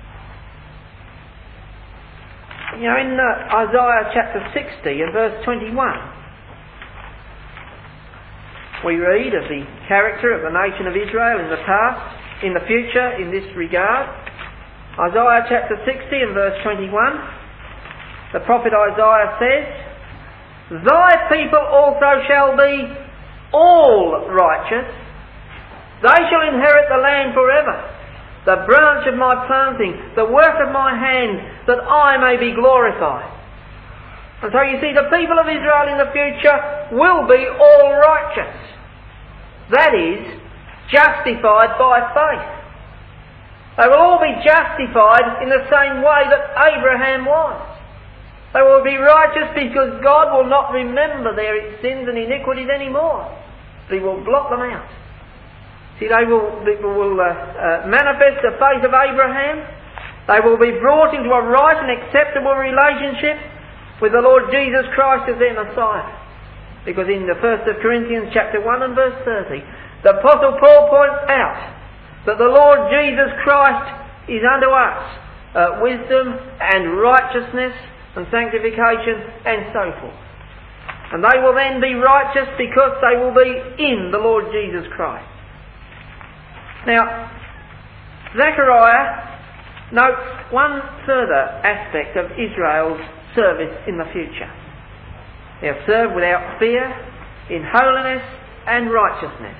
You know, in Isaiah chapter 60 and verse 21, we read of the character of the nation of Israel in the past, in the future, in this regard. Isaiah chapter 60 and verse 21, the prophet Isaiah says, "Thy people also shall be all righteous. They shall inherit the land forever, the branch of my planting, the work of my hand, that I may be glorified." And so you see, the people of Israel in the future will be all righteous. That is, justified by faith. They will all be justified in the same way that Abraham was. They will be righteous because God will not remember their sins and iniquities anymore. He will blot them out. See, they will manifest the faith of Abraham. They will be brought into a right and acceptable relationship with the Lord Jesus Christ as their Messiah. Because in the 1 of Corinthians chapter 1 and verse 30, the Apostle Paul points out that the Lord Jesus Christ is unto us wisdom and righteousness and sanctification and so forth. And they will then be righteous because they will be in the Lord Jesus Christ. Now, Zechariah notes one further aspect of Israel's service in the future. They'll serve without fear, in holiness and righteousness,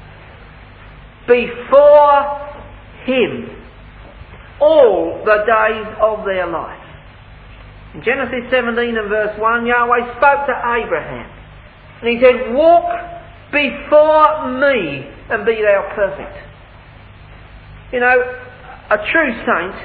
before Him, all the days of their life. In Genesis 17 and verse 1, Yahweh spoke to Abraham, and He said, "Walk before me and be thou perfect." You know, a true saint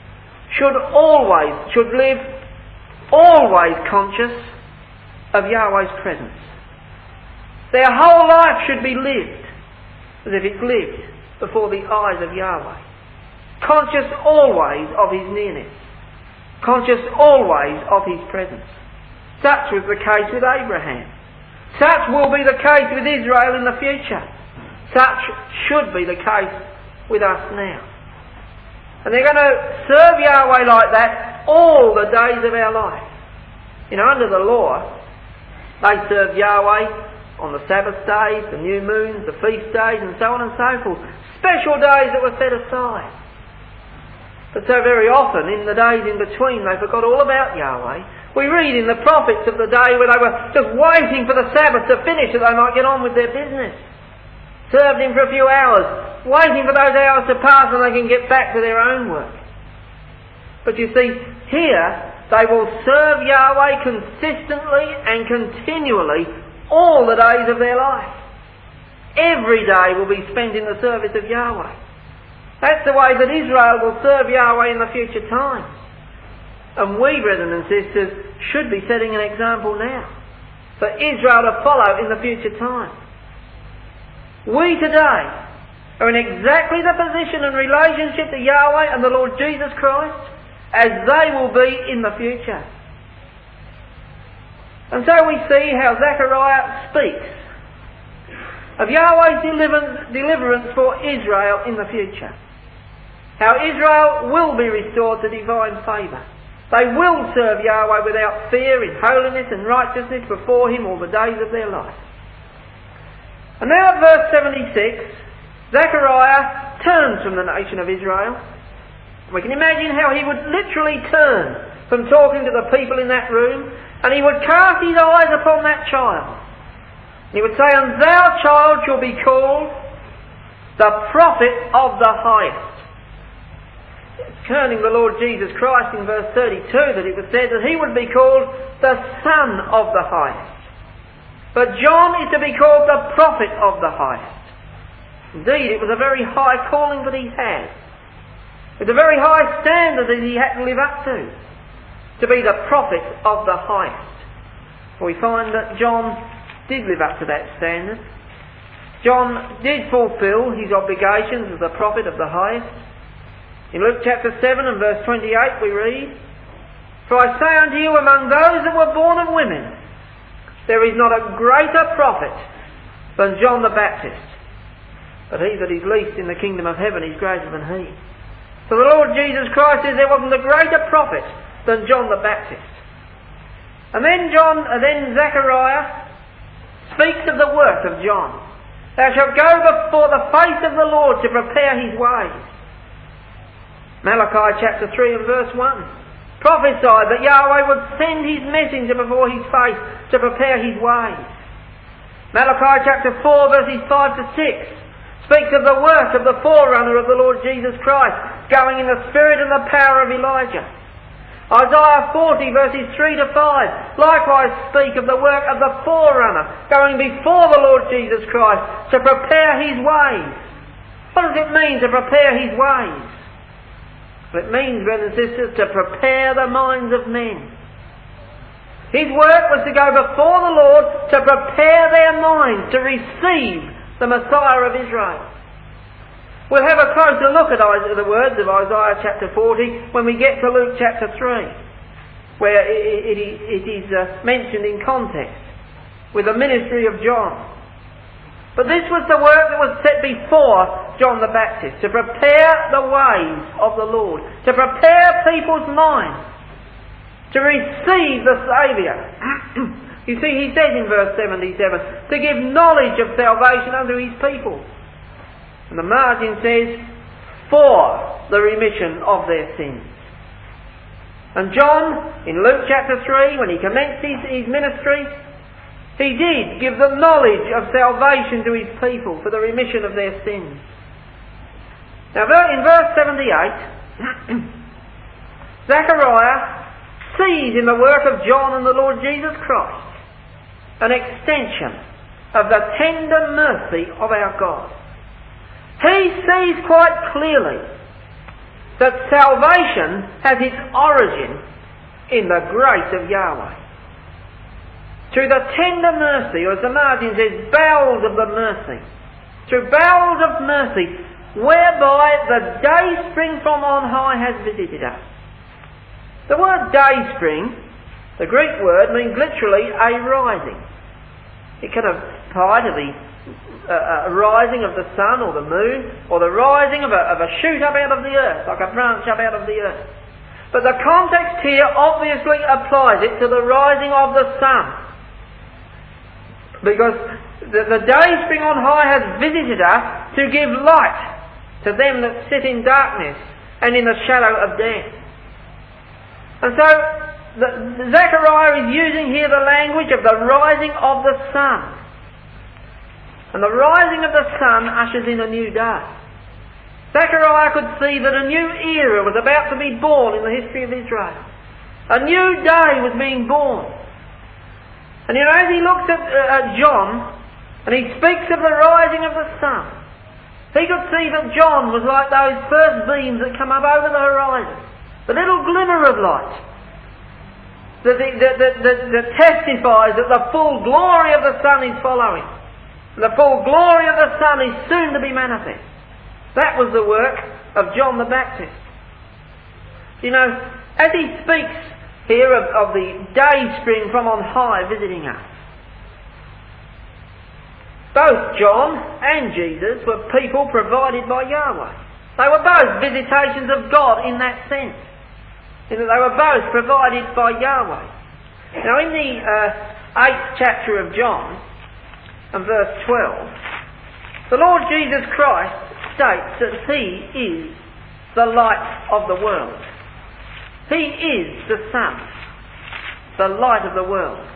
should live always conscious of Yahweh's presence. Their whole life should be lived as if it's lived before the eyes of Yahweh. Conscious always of His nearness. Conscious always of His presence. Such was the case with Abraham. Such will be the case with Israel in the future. Such should be the case with us now. And they're going to serve Yahweh like that all the days of our life. You know, under the law, they served Yahweh on the Sabbath days, the new moons, the feast days, and so on and so forth. Special days that were set aside. But so very often, in the days in between, they forgot all about Yahweh. We read in the prophets of the day where they were just waiting for the Sabbath to finish so they might get on with their business. Served Him for a few hours, waiting for those hours to pass and they can get back to their own work. But you see, here, they will serve Yahweh consistently and continually all the days of their life. Every day will be spent in the service of Yahweh. That's the way that Israel will serve Yahweh in the future times. And we, brethren and sisters, should be setting an example now for Israel to follow in the future times. We today are in exactly the position and relationship to Yahweh and the Lord Jesus Christ as they will be in the future. And so we see how Zechariah speaks of Yahweh's deliverance for Israel in the future. How Israel will be restored to divine favour. They will serve Yahweh without fear, in holiness and righteousness before Him all the days of their life. And now at verse 76, Zechariah turns from the nation of Israel. We can imagine how he would literally turn from talking to the people in that room, and he would cast his eyes upon that child. He would say, "And thou, child, shall be called the prophet of the highest." Concerning the Lord Jesus Christ in verse 32, that it was said that He would be called the Son of the highest. But John is to be called the prophet of the highest. Indeed, it was a very high calling that he had. It was a very high standard that he had to live up to be the prophet of the highest. We find that John did live up to that standard. John did fulfil his obligations as the prophet of the highest. In Luke chapter 7 and verse 28 we read, "For I say unto you, among those that were born of women, there is not a greater prophet than John the Baptist. But he that is least in the kingdom of heaven is greater than he." So the Lord Jesus Christ says there wasn't a greater prophet than John the Baptist. And then Zechariah speaks of the work of John. Thou shalt go before the face of the Lord to prepare his ways. Malachi chapter 3 and verse 1 prophesied that Yahweh would send his messenger before his face to prepare his ways. Malachi chapter 4 verses 5 to 6 speaks of the work of the forerunner of the Lord Jesus Christ, going in the spirit and the power of Elijah. Isaiah 40 verses 3 to 5 likewise speak of the work of the forerunner going before the Lord Jesus Christ to prepare his ways. What does it mean to prepare his ways? It means, brothers and sisters, to prepare the minds of men. His work was to go before the Lord to prepare their minds to receive the Messiah of Israel. We'll have a closer look at the words of Isaiah chapter 40 when we get to Luke chapter 3, where it is mentioned in context with the ministry of John. But this was the work that was set before John the Baptist, to prepare the ways of the Lord, to prepare people's minds to receive the Saviour. You see, he says in verse 77, to give knowledge of salvation unto his people. And the margin says, for the remission of their sins. And John, in Luke chapter 3, when he commenced his ministry, he did give the knowledge of salvation to his people for the remission of their sins. Now in verse 78, Zechariah sees in the work of John and the Lord Jesus Christ an extension of the tender mercy of our God. He sees quite clearly that salvation has its origin in the grace of Yahweh. Through the tender mercy, or as the margin says, bowels of the mercy. Through bowels of mercy, whereby the day spring from on high has visited us. The word day spring, the Greek word, means literally a rising. It can apply to the rising of the sun or the moon, or the rising of a shoot up out of the earth, like a branch up out of the earth. But the context here obviously applies it to the rising of the sun. Because the day spring on high has visited us to give light to them that sit in darkness and in the shadow of death. And so Zechariah is using here the language of the rising of the sun. And the rising of the sun ushers in a new day. Zechariah could see that a new era was about to be born in the history of Israel. A new day was being born. And as he looks at John, and he speaks of the rising of the sun, he could see that John was like those first beams that come up over the horizon. The little glimmer of light that testifies that the full glory of the sun is following. The full glory of the sun is soon to be manifest. That was the work of John the Baptist. As he speaks here of the day spring from on high visiting us, both John and Jesus were people provided by Yahweh. They were both visitations of God in that sense, in that they were both provided by Yahweh. Now in the 8th chapter of John, and verse 12, the Lord Jesus Christ states that he is the light of the world. He is the sun, the light of the world.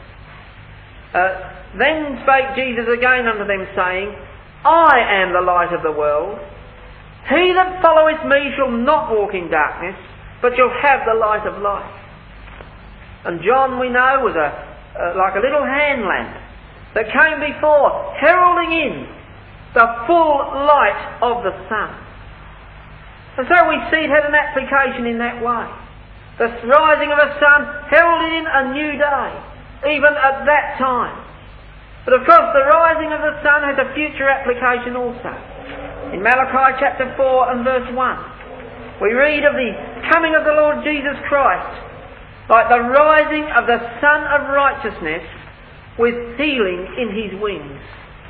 Then spake Jesus again unto them, saying, I am the light of the world. He that followeth me shall not walk in darkness, but shall have the light of life. And John, we know, was like a little hand lamp that came before, heralding in the full light of the sun. And so we see it had an application in that way. The rising of a sun heralded in a new day, even at that time. But of course the rising of the sun has a future application also. In Malachi chapter 4 and verse 1, we read of the coming of the Lord Jesus Christ like the rising of the Sun of Righteousness with healing in his wings.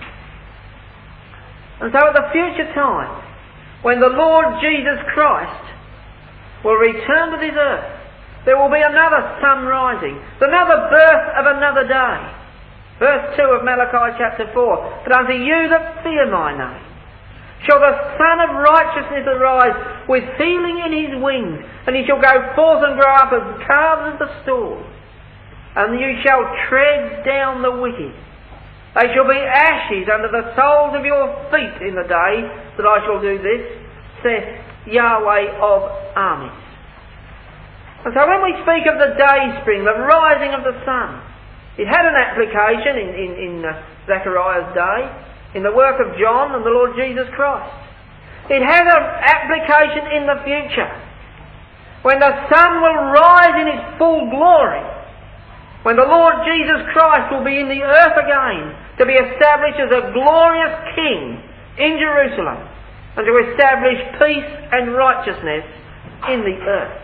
And so at the future time, when the Lord Jesus Christ will return to this earth, there will be another sun rising, another birth of another day. Verse 2 of Malachi chapter 4. But unto you that fear my name shall the Son of Righteousness arise with healing in his wings, and he shall go forth and grow up as calves of the stall. And you shall tread down the wicked. They shall be ashes under the soles of your feet in the day that I shall do this, saith Yahweh of armies. And so when we speak of the day spring, the rising of the sun, it had an application in Zechariah's day, in the work of John and the Lord Jesus Christ. It has an application in the future, when the sun will rise in its full glory, when the Lord Jesus Christ will be in the earth again to be established as a glorious King in Jerusalem and to establish peace and righteousness in the earth.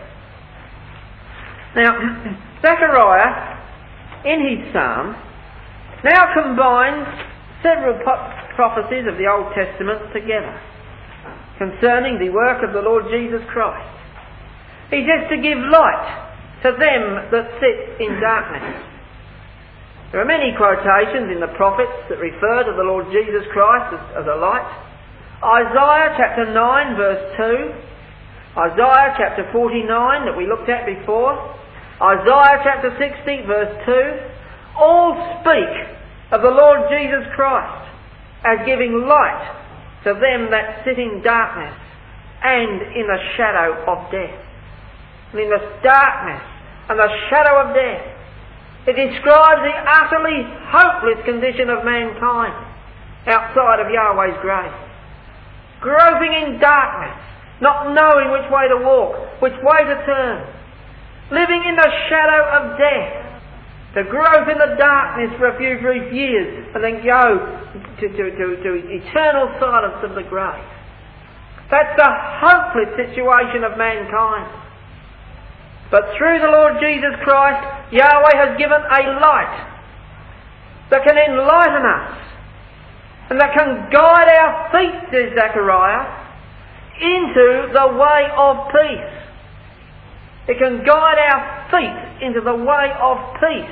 Now, Zechariah, in his psalm, now combines several prophecies of the Old Testament together concerning the work of the Lord Jesus Christ. He says to give light to them that sit in darkness. There are many quotations in the prophets that refer to the Lord Jesus Christ as a light. Isaiah chapter 9 verse 2, Isaiah chapter 49 that we looked at before, Isaiah chapter 60 verse 2, all speak of the Lord Jesus Christ as giving light to them that sit in darkness and in the shadow of death. And in the darkness and the shadow of death, it describes the utterly hopeless condition of mankind outside of Yahweh's grace. Groping in darkness, not knowing which way to walk, which way to turn. Living in the shadow of death. To grope in the darkness for a few brief years and then go to eternal silence of the grave. That's the hopeless situation of mankind. But through the Lord Jesus Christ, Yahweh has given a light that can enlighten us and that can guide our feet, says Zechariah, into the way of peace. It can guide our feet into the way of peace.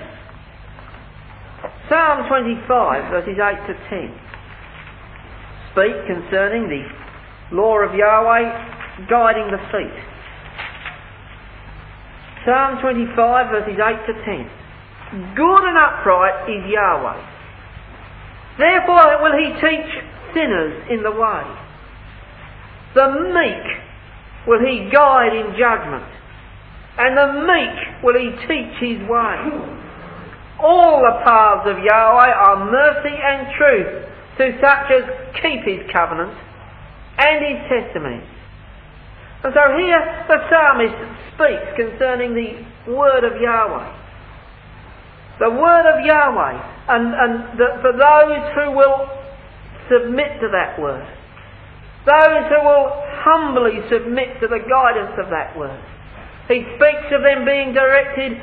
Psalm 25 verses 8 to 10 speak concerning the law of Yahweh guiding the feet. Psalm 25 verses 8 to 10. Good and upright is Yahweh. Therefore will he teach sinners in the way. The meek will he guide in judgment, and the meek will he teach his way. All the paths of Yahweh are mercy and truth to such as keep his covenant and his testimonies. And so here the psalmist speaks concerning the word of Yahweh. The word of Yahweh, and for those who will submit to that word. Those who will humbly submit to the guidance of that word. He speaks of them being directed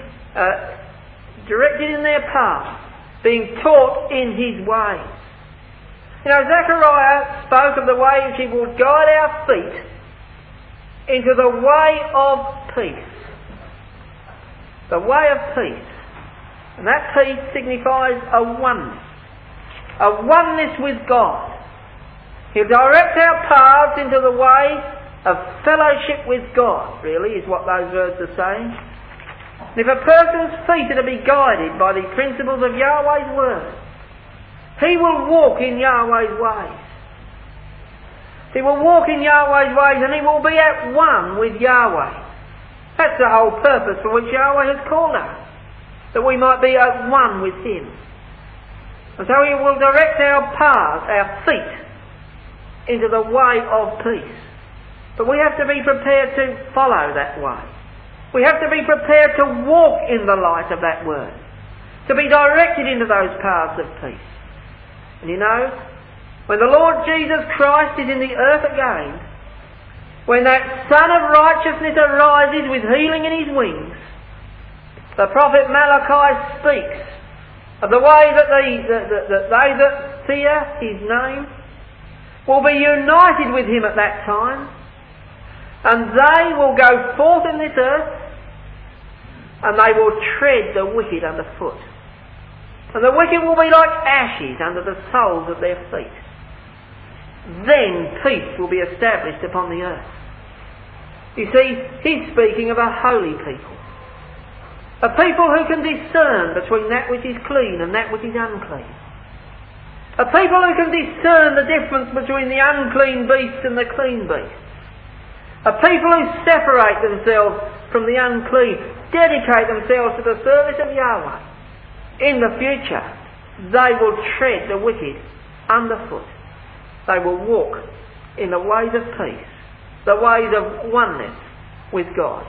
in their path, being taught in his ways. You know, Zechariah spoke of the way in which he will guide our feet into the way of peace. The way of peace. And that peace signifies a oneness. A oneness with God. He'll direct our paths into the way of fellowship with God, really, is what those words are saying. And if a person's feet are to be guided by the principles of Yahweh's word, he will walk in Yahweh's ways. He will walk in Yahweh's ways and he will be at one with Yahweh. That's the whole purpose for which Yahweh has called us. That we might be at one with him. And so he will direct our paths, our feet, into the way of peace. But we have to be prepared to follow that way. We have to be prepared to walk in the light of that word. To be directed into those paths of peace. And you know, when the Lord Jesus Christ is in the earth again, when that Son of Righteousness arises with healing in his wings, the prophet Malachi speaks of the way that they that fear his name will be united with him at that time, and they will go forth in this earth and they will tread the wicked underfoot. And the wicked will be like ashes under the soles of their feet. Then peace will be established upon the earth. You see, he's speaking of a holy people. A people who can discern between that which is clean and that which is unclean. A people who can discern the difference between the unclean beast and the clean beast. A people who separate themselves from the unclean, dedicate themselves to the service of Yahweh. In the future, they will tread the wicked underfoot. They will walk in the ways of peace, the ways of oneness with God.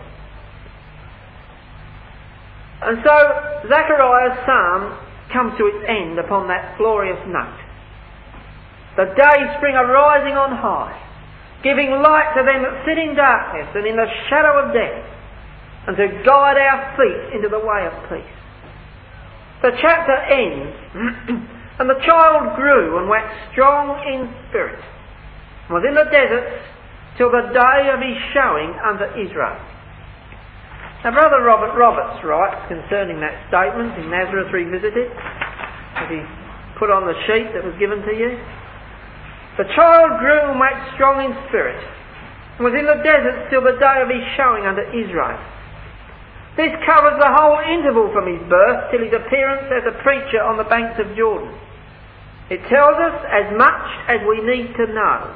And so Zechariah's psalm comes to its end upon that glorious note. The day spring arising on high, giving light to them that sit in darkness and in the shadow of death, and to guide our feet into the way of peace. The chapter ends, and the child grew and waxed strong in spirit, and was in the deserts till the day of his showing unto Israel. Now, Brother Robert Roberts writes concerning that statement in Nazareth Revisited, that he put on the sheet that was given to you. The child grew and waxed strong in spirit, and was in the desert till the day of his showing unto Israel. This covers the whole interval from his birth till his appearance as a preacher on the banks of Jordan. It tells us as much as we need to know.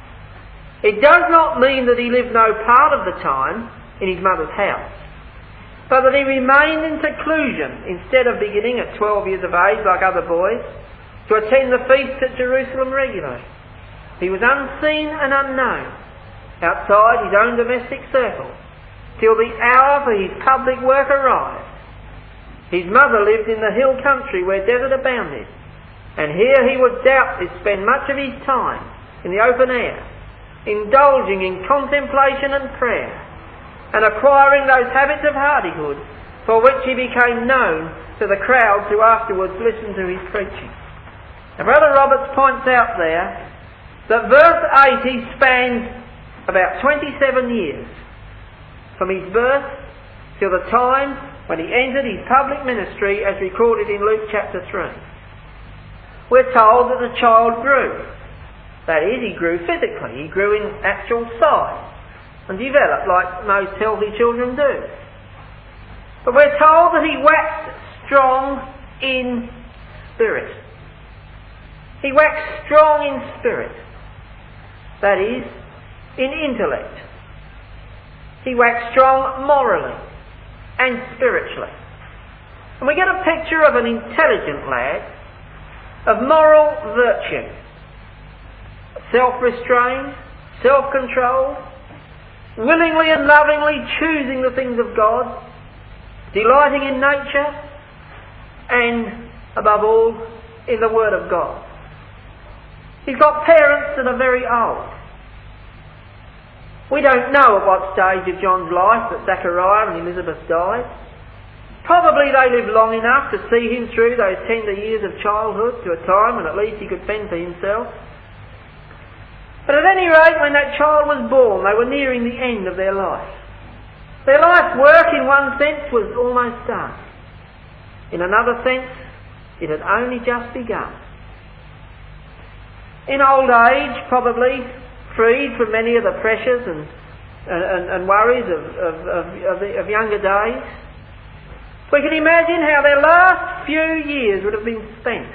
It does not mean that he lived no part of the time in his mother's house, but that he remained in seclusion instead of beginning at 12 years of age like other boys to attend the feasts at Jerusalem regularly. He was unseen and unknown outside his own domestic circle till the hour for his public work arrived. His mother lived in the hill country where desert abounded, and here he would doubtless spend much of his time in the open air, indulging in contemplation and prayer, and acquiring those habits of hardihood for which he became known to the crowds who afterwards listened to his preaching. Now, Brother Roberts points out there that verse 80 spans about 27 years, from his birth till the time when he entered his public ministry as recorded in Luke chapter 3. We're told that the child grew. That is, he grew physically, he grew in actual size and developed like most healthy children do. But we're told that he waxed strong in spirit. He waxed strong in spirit. That is, in intellect. He waxed strong morally and spiritually. And we get a picture of an intelligent lad, of moral virtue, self-restrained, self-controlled, willingly and lovingly choosing the things of God, delighting in nature, and, above all, in the Word of God. He's got parents that are very old. We don't know at what stage of John's life that Zechariah and Elizabeth died. Probably they lived long enough to see him through those tender years of childhood to a time when at least he could fend for himself. But at any rate, when that child was born, they were nearing the end of their life. Their life's work, in one sense, was almost done. In another sense, it had only just begun. In old age, probably, freed from many of the pressures and worries of younger days, we can imagine how their last few years would have been spent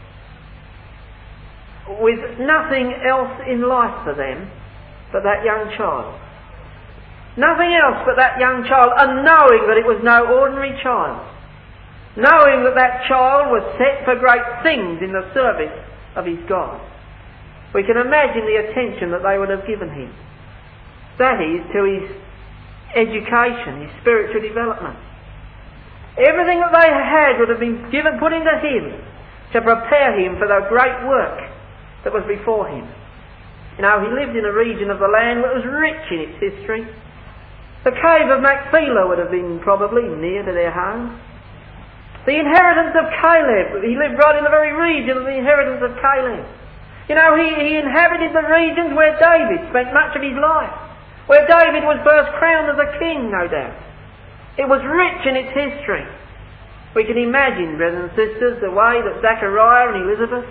with nothing else in life for them but that young child. Nothing else but that young child, and knowing that it was no ordinary child. Knowing that that child was set for great things in the service of his God. We can imagine the attention that they would have given him. That is, to his education, his spiritual development. Everything that they had would have been put into him to prepare him for the great work that was before him. You know, he lived in a region of the land that was rich in its history. The cave of Machpelah would have been probably near to their home. The inheritance of Caleb, he lived right in the very region of the inheritance of Caleb. You know, he inhabited the regions where David spent much of his life, where David was first crowned as a king, no doubt. It was rich in its history. We can imagine, brothers and sisters, the way that Zachariah and Elizabeth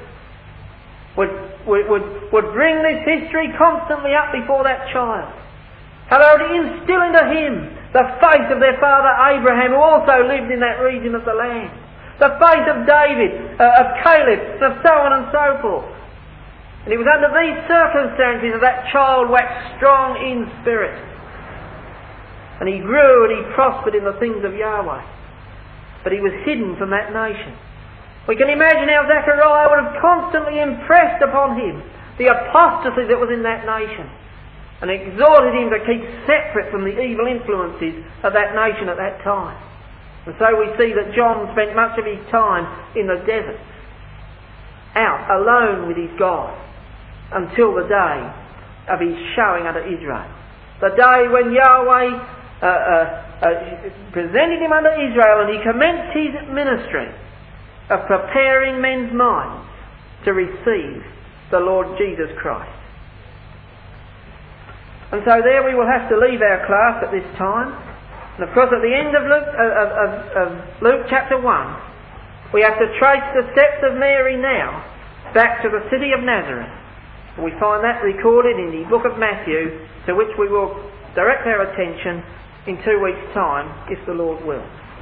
would bring this history constantly up before that child. How they would instill into him the faith of their father Abraham, who also lived in that region of the land. The faith of David, of Caleb, of so on and so forth. And it was under these circumstances that that child waxed strong in spirit. And he grew and he prospered in the things of Yahweh. But he was hidden from that nation. We can imagine how Zechariah would have constantly impressed upon him the apostasy that was in that nation, and exhorted him to keep separate from the evil influences of that nation at that time. And so we see that John spent much of his time in the desert, out alone with his God, until the day of his showing unto Israel. The day when Yahweh presented him unto Israel, and he commenced his ministry of preparing men's minds to receive the Lord Jesus Christ. And so there we will have to leave our class at this time. And of course at the end of Luke chapter 1, we have to trace the steps of Mary now back to the city of Nazareth. And we find that recorded in the book of Matthew, to which we will direct our attention in 2 weeks' time, if the Lord will.